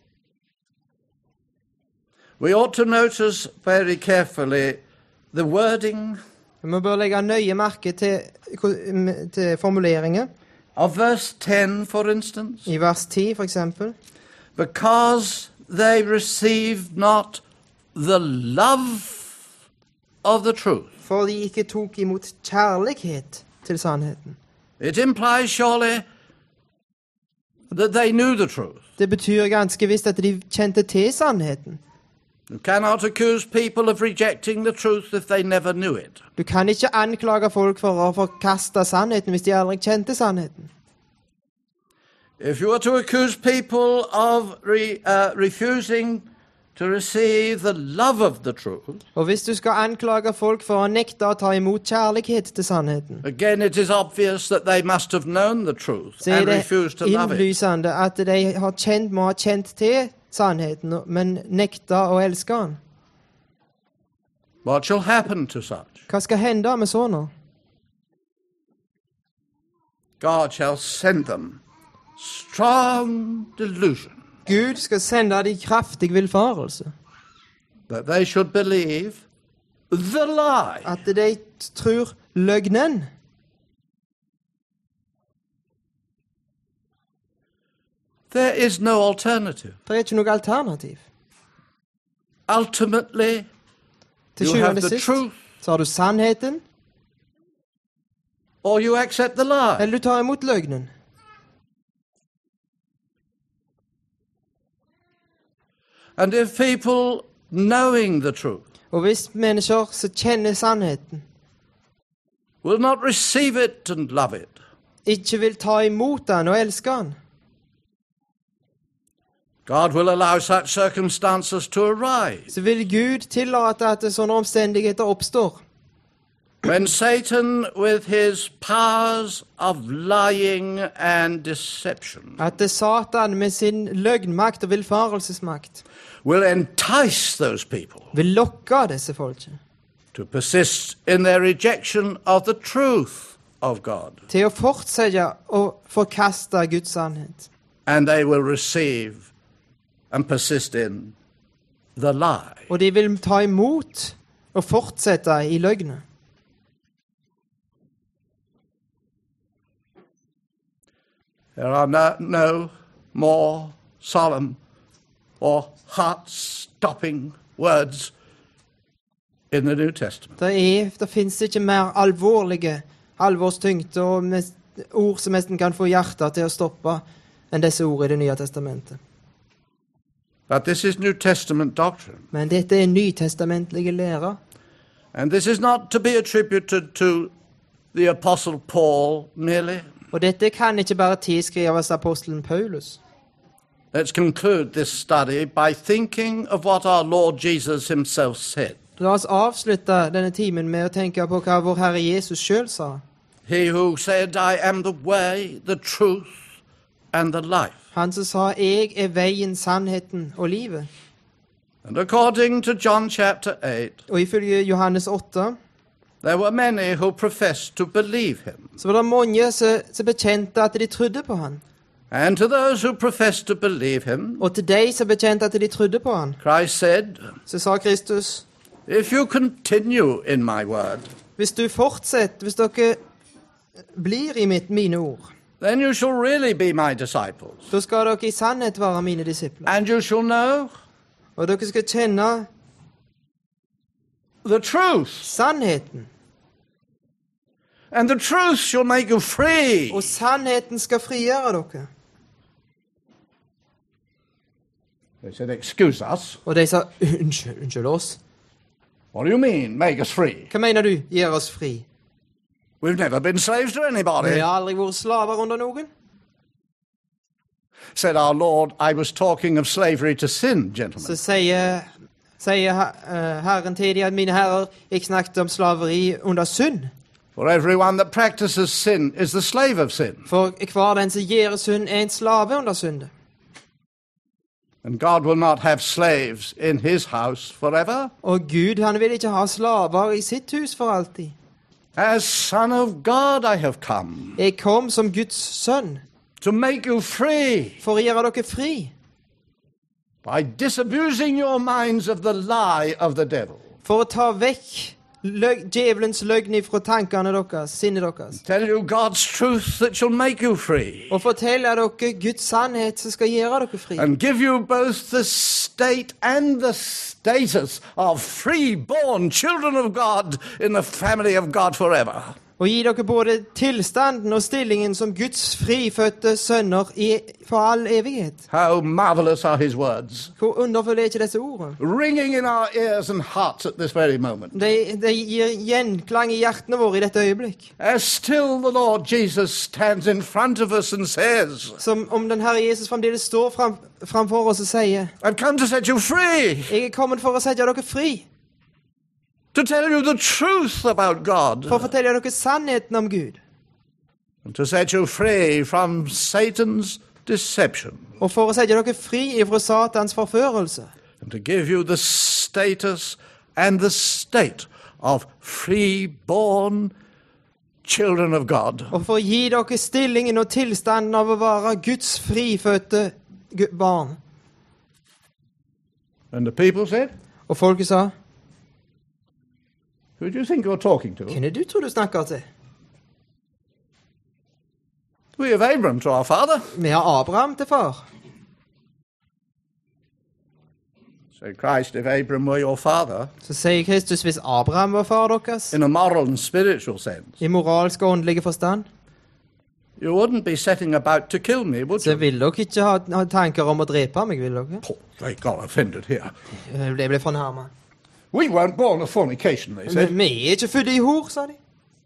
We ought to notice very carefully the wording Vi bør legge nøye merke til, til formuleringer. of verse ten, for instance. I vers ti, for eksempel. Because they received not the love of the truth. For de ikke tok imot kjærlighet til sannheten. It implies surely that they knew the truth. Det betyr ganske visst at de kjente til sannheten. You cannot accuse people of rejecting the truth if they never knew it. Du kan ikke anklage folk for å forkaste sannheten hvis de aldri kjente sannheten. If you were to accuse people of re, uh, refusing to receive the love of the truth, Og hvis du skal anklage folk for å nekte å ta imot kjærlighet til sannheten, again it is obvious that they must have known the truth så er and det refused to love it. innlysende at de har kjent, må ha kjent til sannheten, men nekta å elske den. What shall happen to such? Hva skal hende med sånne? God shall send them strong delusion Gud skal sende de kraftig villfarelse. that they should believe the lie. At de tror løgnen. There is no alternative. Det er ikke noe alternativ. Ultimately, Til you have sjuende the sist truth så har du sannheten, or you accept the lie. eller du tar imot løgnen. And if people knowing the truth Og hvis mennesker som kjenner sannheten, will not receive it and love it, ikke vil ta imot den og elske den, God will allow such circumstances to arise. så vil Gud tillate at sånne omstendigheter oppstår. When Satan, with his powers of lying and deception, At det Satan med sin løgnmakt og villfarelsesmakt will entice those people vil lokke disse folkene to persist in their rejection of the truth of God, til å fortsette å forkaste Guds sannhet. and they will receive and persist in the lie. Og de vil ta imot og fortsette i løgnet. There are no, no more solemn or heart-stopping words in the New Testament. Det, er, det finnes ikke mer alvorlige, alvorstyngte og mest, ord som nesten kan få hjertet til å stoppe enn disse ord i Det nye testamentet. But this is New Testament doctrine. Men dette er nytestamentlige lærer. And this is not to be attributed to the Apostle Paul merely. Og dette kan ikke bare tilskrives apostelen Paulus. Let's conclude this study by thinking of what our Lord Jesus himself said. La oss avslutte denne timen med å tenke på hva vår Herre Jesus selv sa. He who said, I am the way, the truth, and the life. Han som sa, jeg er veien, sannheten og livet. And according to John chapter eight, Og ifølge Johannes åtte, there were many who professed to believe him. så var det mange som, som bekjente at de trodde på han. And to those who professed to believe him, Og til de som bekjente at de trodde på han, Christ said, så sa Kristus, if you continue in my word, hvis du fortsetter, hvis dere blir i mitt, mine ord, then you shall really be my disciples. da skal dere i sannhet være mine disipler. And you shall know Og dere skal kjenne the truth. sannheten. And the truth shall make you free. Og sannheten skal frigjøre dere. They said, excuse us. Og de sa, unnskyld, unnskyld oss. What do you mean, make us free? Hva mener du, gjør oss fri? We've never been slaves to Vi anybody. har aldri vært slaver under noen. Said our Lord, I was talking of slavery to sin, Så gentlemen. sier, sier uh, Herren til de at mine herrer, jeg snakket om slaveri under synd. For everyone that practices sin is the slave of sin. For hver den som gjør synd er en slave under syndet. And God will not have slaves in his house forever. Og Gud, han vil ikke ha slaver i sitt hus for alltid. As Son of God I have come, Jeg kom som Guds sønn, to make you free for å gjøre dere fri. by disabusing your minds of the lie of the devil. For å ta vekk løg, djevelens løgn fra tankene deres, sinnet deres. Tell you God's truth that shall make you free. Og fortelle dere Guds sannhet som skal gjøre dere fri. And give you both the state and the status of free-born children of God in the family of God forever. Og gi dere både tilstanden og stillingen som Guds frifødte sønner i, for all evighet. How marvelous are his words, Hvor underfulle er ikke disse ordene? ringing in our ears and hearts at this very moment. De, de gir gjenklang i hjertene våre i dette øyeblikk. As still the Lord Jesus stands in front of us and says, Som om den Herre Jesus fremdeles står fram, framfor oss og sier, I've come to set you free, jeg er kommet for å sette dere fri. to tell you the truth about God, For å fortelle dere sannheten om Gud. and to set you free from Satan's deception, Og for å sette dere fri fra Satans forførelse. and to give you the status and the state of free-born children of God. Og for å gi dere stillingen og tilstanden av å være Guds frifødte gu- barn. And the people said, Og folket sa, who do you think you're talking to? hvem er du tror du snakker til? We have Abram to our father. Vi har Abraham til far. Said Christ, if Abram were your father, Så sier Kristus, hvis Abraham var far deres, in a moral and spiritual sense, i moralsk og åndelig forstand, you wouldn't be setting about to kill me, would så you? vil dere ikke ha, ha tanker om å drepe meg, vil dere? Oh, they got offended here. Det ble fornærmet. We weren't born of fornication, they said. Men vi er ikke født i hor, sa de.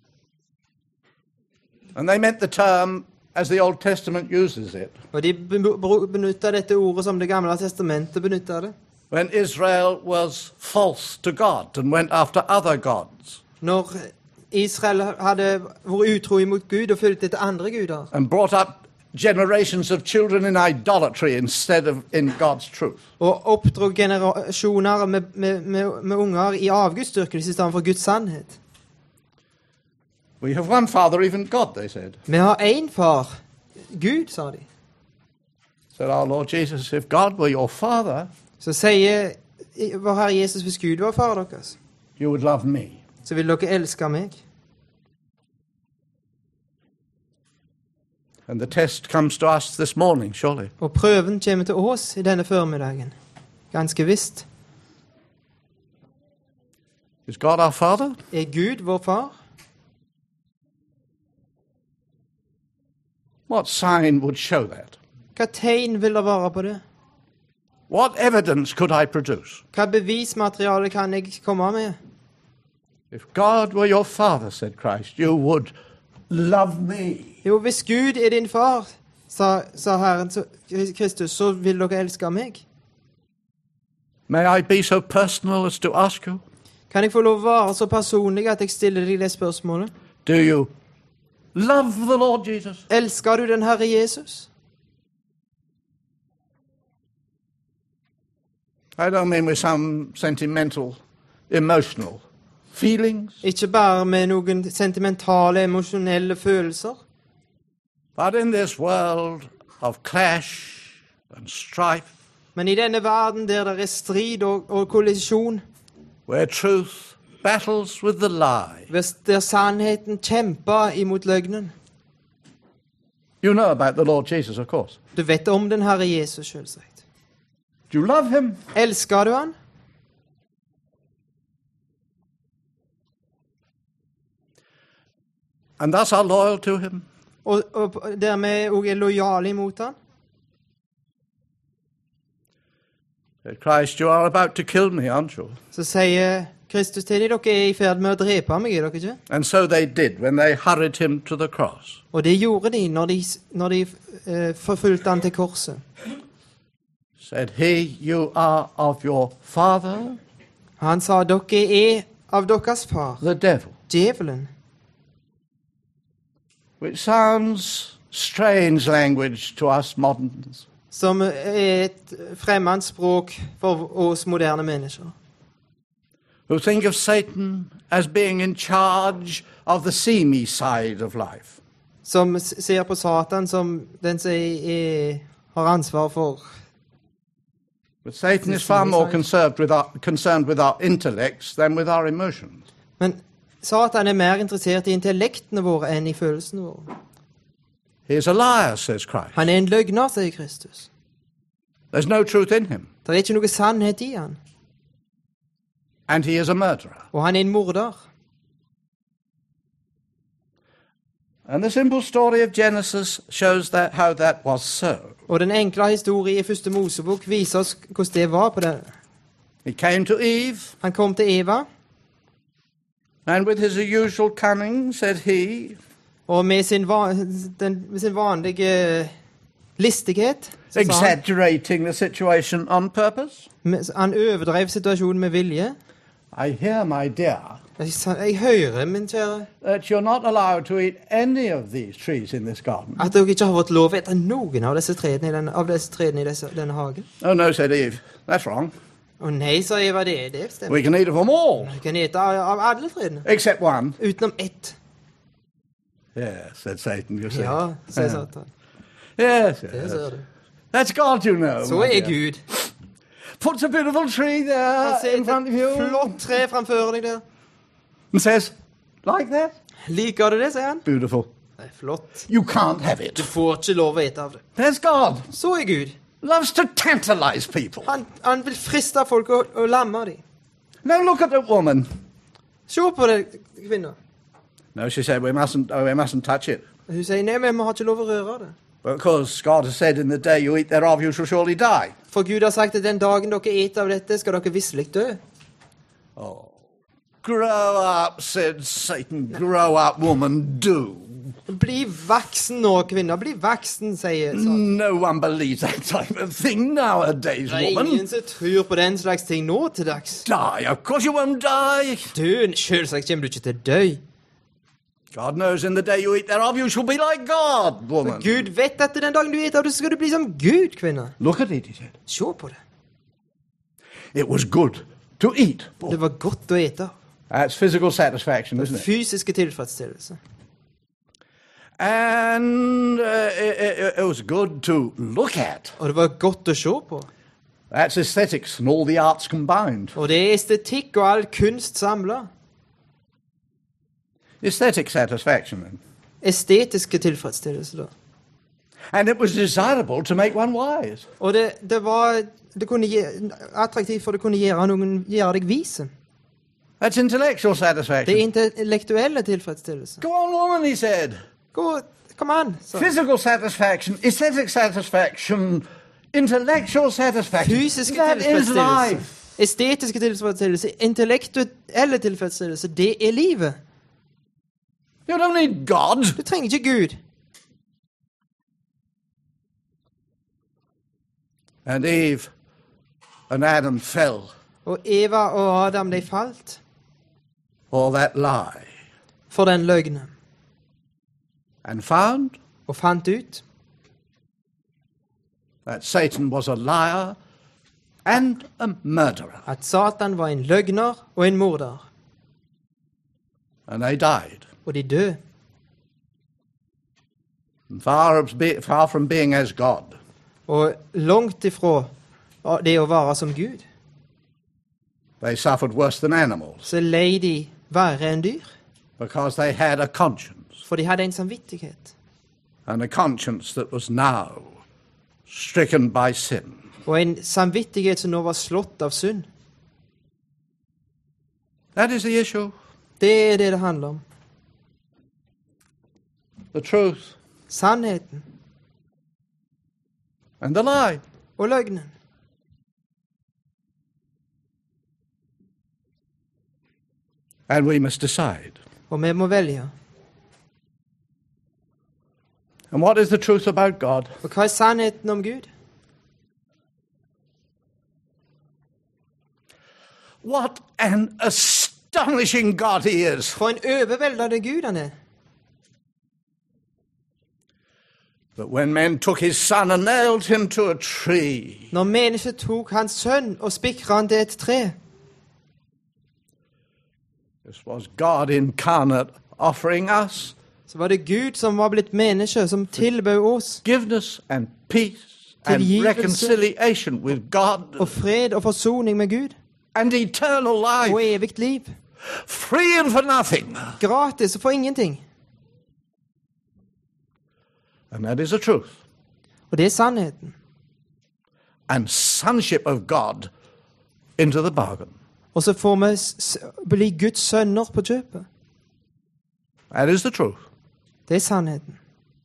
And they meant the term as the Old Testament uses it. Og de benyttet dette ordet som det gamle testamentet benyttet det. When Israel was false to God and went after other gods Når Israel hadde vært utro imot Gud og fulgt etter andre guder, and brought up generations of children in idolatry instead of in God's truth. og oppdro generasjoner med, med, med, med unger i avgudsdyrkelse i stedet for Guds sannhet. We have one father, even God, they said. Vi har én far, Gud, sa de. Said our Lord Jesus, if God were your father, Så sier vår Herre Jesus, hvis Gud var far deres, you would love me. så vil dere elske meg. And the test comes to us this morning, surely. Og prøven kommer til oss i denne formiddagen. Ganske visst. Is God our father? Er Gud vår far? What sign would show that? Hva tegn vil det være på det? What evidence could I produce? Hva bevismateriale kan jeg komme med? If God were your father, said Christ, you would love me. Jo, hvis Gud er din far, sa, sa Herren så, Kristus, så vil dere elske meg. May I be so personal as to ask you, Kan jeg få lov å være så personlig at jeg stiller deg det spørsmålet? do you love the Lord Jesus? Elsker du den Herre Jesus? I don't mean with some sentimental, emotional feelings, Ikke bare med noen sentimentale, emosjonelle følelser, but in this world of clash and strife, men i denne verden der det er strid og, og kollisjon, where truth battles with the lie. hvis der sannheten kjemper imot løgnen. You know about the Lord Jesus, of course. Du vet om den Herre Jesus, selvsagt. Do you love him? Elsker du han? And thus are loyal to him? Og, og dermed også er lojale imot han? Said Christ, you are about to kill me, aren't you? Så sier Kristus til dem, dere er i ferd med å drepe meg, er dere ikke? And so they did when they hurried him to the cross. Og det gjorde de når de, når de uh, forfulgte han til korset. Said he, you are of your father, Han sa, dere er av deres far, the devil. djevelen. Which sounds strange language to us moderns. som er et fremmed språk for oss moderne mennesker. Who think of Satan as being in charge of the seamy side of life. Som ser på Satan som den som er, har ansvar for. But Satan is far more concerned with, our, concerned with our intellects than with our emotions. Men Satan er mer interessert i intellektene våre enn i følelsene våre. He is a liar, says Christ. Han er en løgner, sier Kristus. There's no truth in him. Det er ikke noe sannhet i han. And he is a murderer. Og han er en morder. And the simple story of Genesis shows that how that was so. Og den enkle historien i første Mosebok viser oss hvordan det var på det. He came to Eve, Han kom til Eva, and with his usual cunning said he, og med sin, va den, med sin vanlige listighet så sa han, exaggerating the situation on purpose, med- han overdrev situasjonen med vilje. I hear, my dear, Jeg, sa, jeg hører, min kjære, that you're not allowed to eat any of these trees in this garden. at dere ikke har fått lov å ete noen av disse trærne i denne, av disse trærne i disse, denne hagen. Oh no, said Eve, that's wrong. Å nei, sa Eva, det, det stemmer. We can eat of them all, Vi kan ete av, av alle trærne, except one. utenom ett. Yes, said Satan, you see. Ja, sier Yeah. Satan. Yes, Det yes. ser du. That's God, you know. Så my er dear. Gud. Puts a beautiful tree Han there ser in front of et you flott tre framfor deg der. and says, like that? Liker du det, sier han. Beautiful. Det er flott. You can't have it. Du får ikke lov å ete av det. There's God. Så er Gud. Loves to tantalize people. Han, han vil friste folk og, og lamme dem. Now look at the woman. Se på det, kvinner. No, she said, we mustn't, oh, we mustn't touch it. Hun sier, nei, men vi har ikke lov å røre det. Because God has said, in the day you eat thereof, you shall surely die. For Gud har sagt at den dagen dere eter av dette, skal dere visselig dø. Oh. Grow up, said Satan. Grow up, woman, do. Bli vaksen nå, kvinner. Bli vaksen, sier Satan. No one believes that type of thing nowadays, Det er woman. ingen som tror på den slags ting nå til dags. Die, of course you won't die. Dø, selvsagt kommer du ikke til å dø. God knows in the day you eat thereof, you shall be like God, woman. Gud vet at den dagen du eter av det, så skal du bli som Gud, kvinner. Look at it, he said. Se på det. It was good to eat. Det var godt å ete. That's physical satisfaction, isn't it? Fysiske tilfredsstillelse. And uh, it, it, it was good to look at. Og det var godt å se på. That's aesthetics and all the arts combined. Og det er estetikk og all kunst samlet. Aesthetic satisfaction. Then. Estetiske tilfredsstillelse da. And it was desirable to make one wise. Og det, det var det kunne gi, attraktivt for det kunne gjøre noen gjøre deg vise. That's intellectual Det er satisfaction. intellektuelle tilfredsstillelse. Go on, woman, he said. Gå, kom an. Så. Physical satisfaction, aesthetic satisfaction, intellectual satisfaction. Fysiske That is tilfredsstillelse. life. Estetiske tilfredsstillelse. Intellektuelle tilfredsstillelse. Det er livet. You don't need God. Du trenger ikke Gud. And Eve and Adam fell Og Eva og Adam, de falt for that lie for den løgnen. and found Og fant ut that Satan was a liar and a murderer. at Satan var en løgner og en morder. And they died. Og de døde. And far, as be, far from being as God. Og langt ifra det å være som Gud, They suffered worse than animals så lei de verre enn dyr. because they had a conscience. For de hadde en samvittighet. And a conscience that was now stricken by sin. Og en samvittighet som nå var slått av synd. That is the issue. Det er det det handler om. The truth Sannheten and the lie. og løgnen. And we must decide. Og vi må velge. And what is the truth about God? Og hva er sannheten om Gud? What an astonishing God he is. For en overveldende Gud han er. But when men took his son and nailed him to a tree, Når mennesker tok hans sønn og spikret han til et tre, this was God incarnate offering us så var det Gud som var blitt menneske, som tilbød oss forgiveness and peace and Tilgivelse. reconciliation with God og fred og forsoning med Gud and eternal og life, evigt liv. free and for nothing. Gratis og for ingenting. And that is the truth. Og det er sannheten. And sonship of God into the bargain. Og så får vi s- bli Guds sønner på kjøpet. That is the truth. Det er sannheten.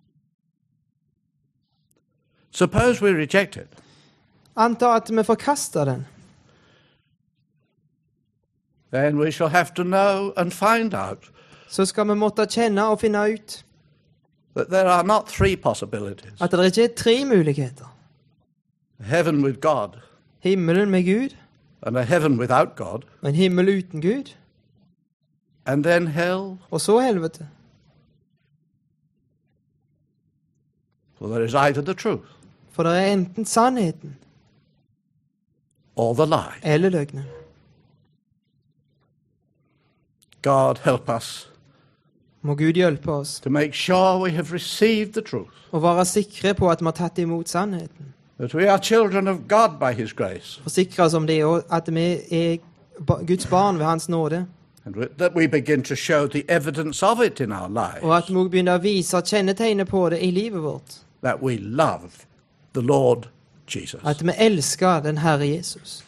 Suppose we reject it. Anta at vi forkaster den. Then we shall have to know and find out Så skal vi måtte kjenne og finne ut that there are not three possibilities. at det ikke er tre muligheter. Heaven with God Himmelen med Gud, and a heaven without God, og en himmel uten Gud, and then hell. og så helvete. So there is either the truth For det er enten sannheten or the lie. eller løgnen. God help us Må Gud hjelpe oss to make sure we have received the truth, å være sikre på at vi har tatt imot sannheten. that we are children of God by His grace, Forsikre oss om det, og at vi er ba- Guds barn ved Hans nåde. and we- that we begin to show the evidence of it in our lives, Og at vi også begynner å vise kjennetegnet på det i livet vårt. that we love the Lord Jesus. At vi elsker den Herre Jesus.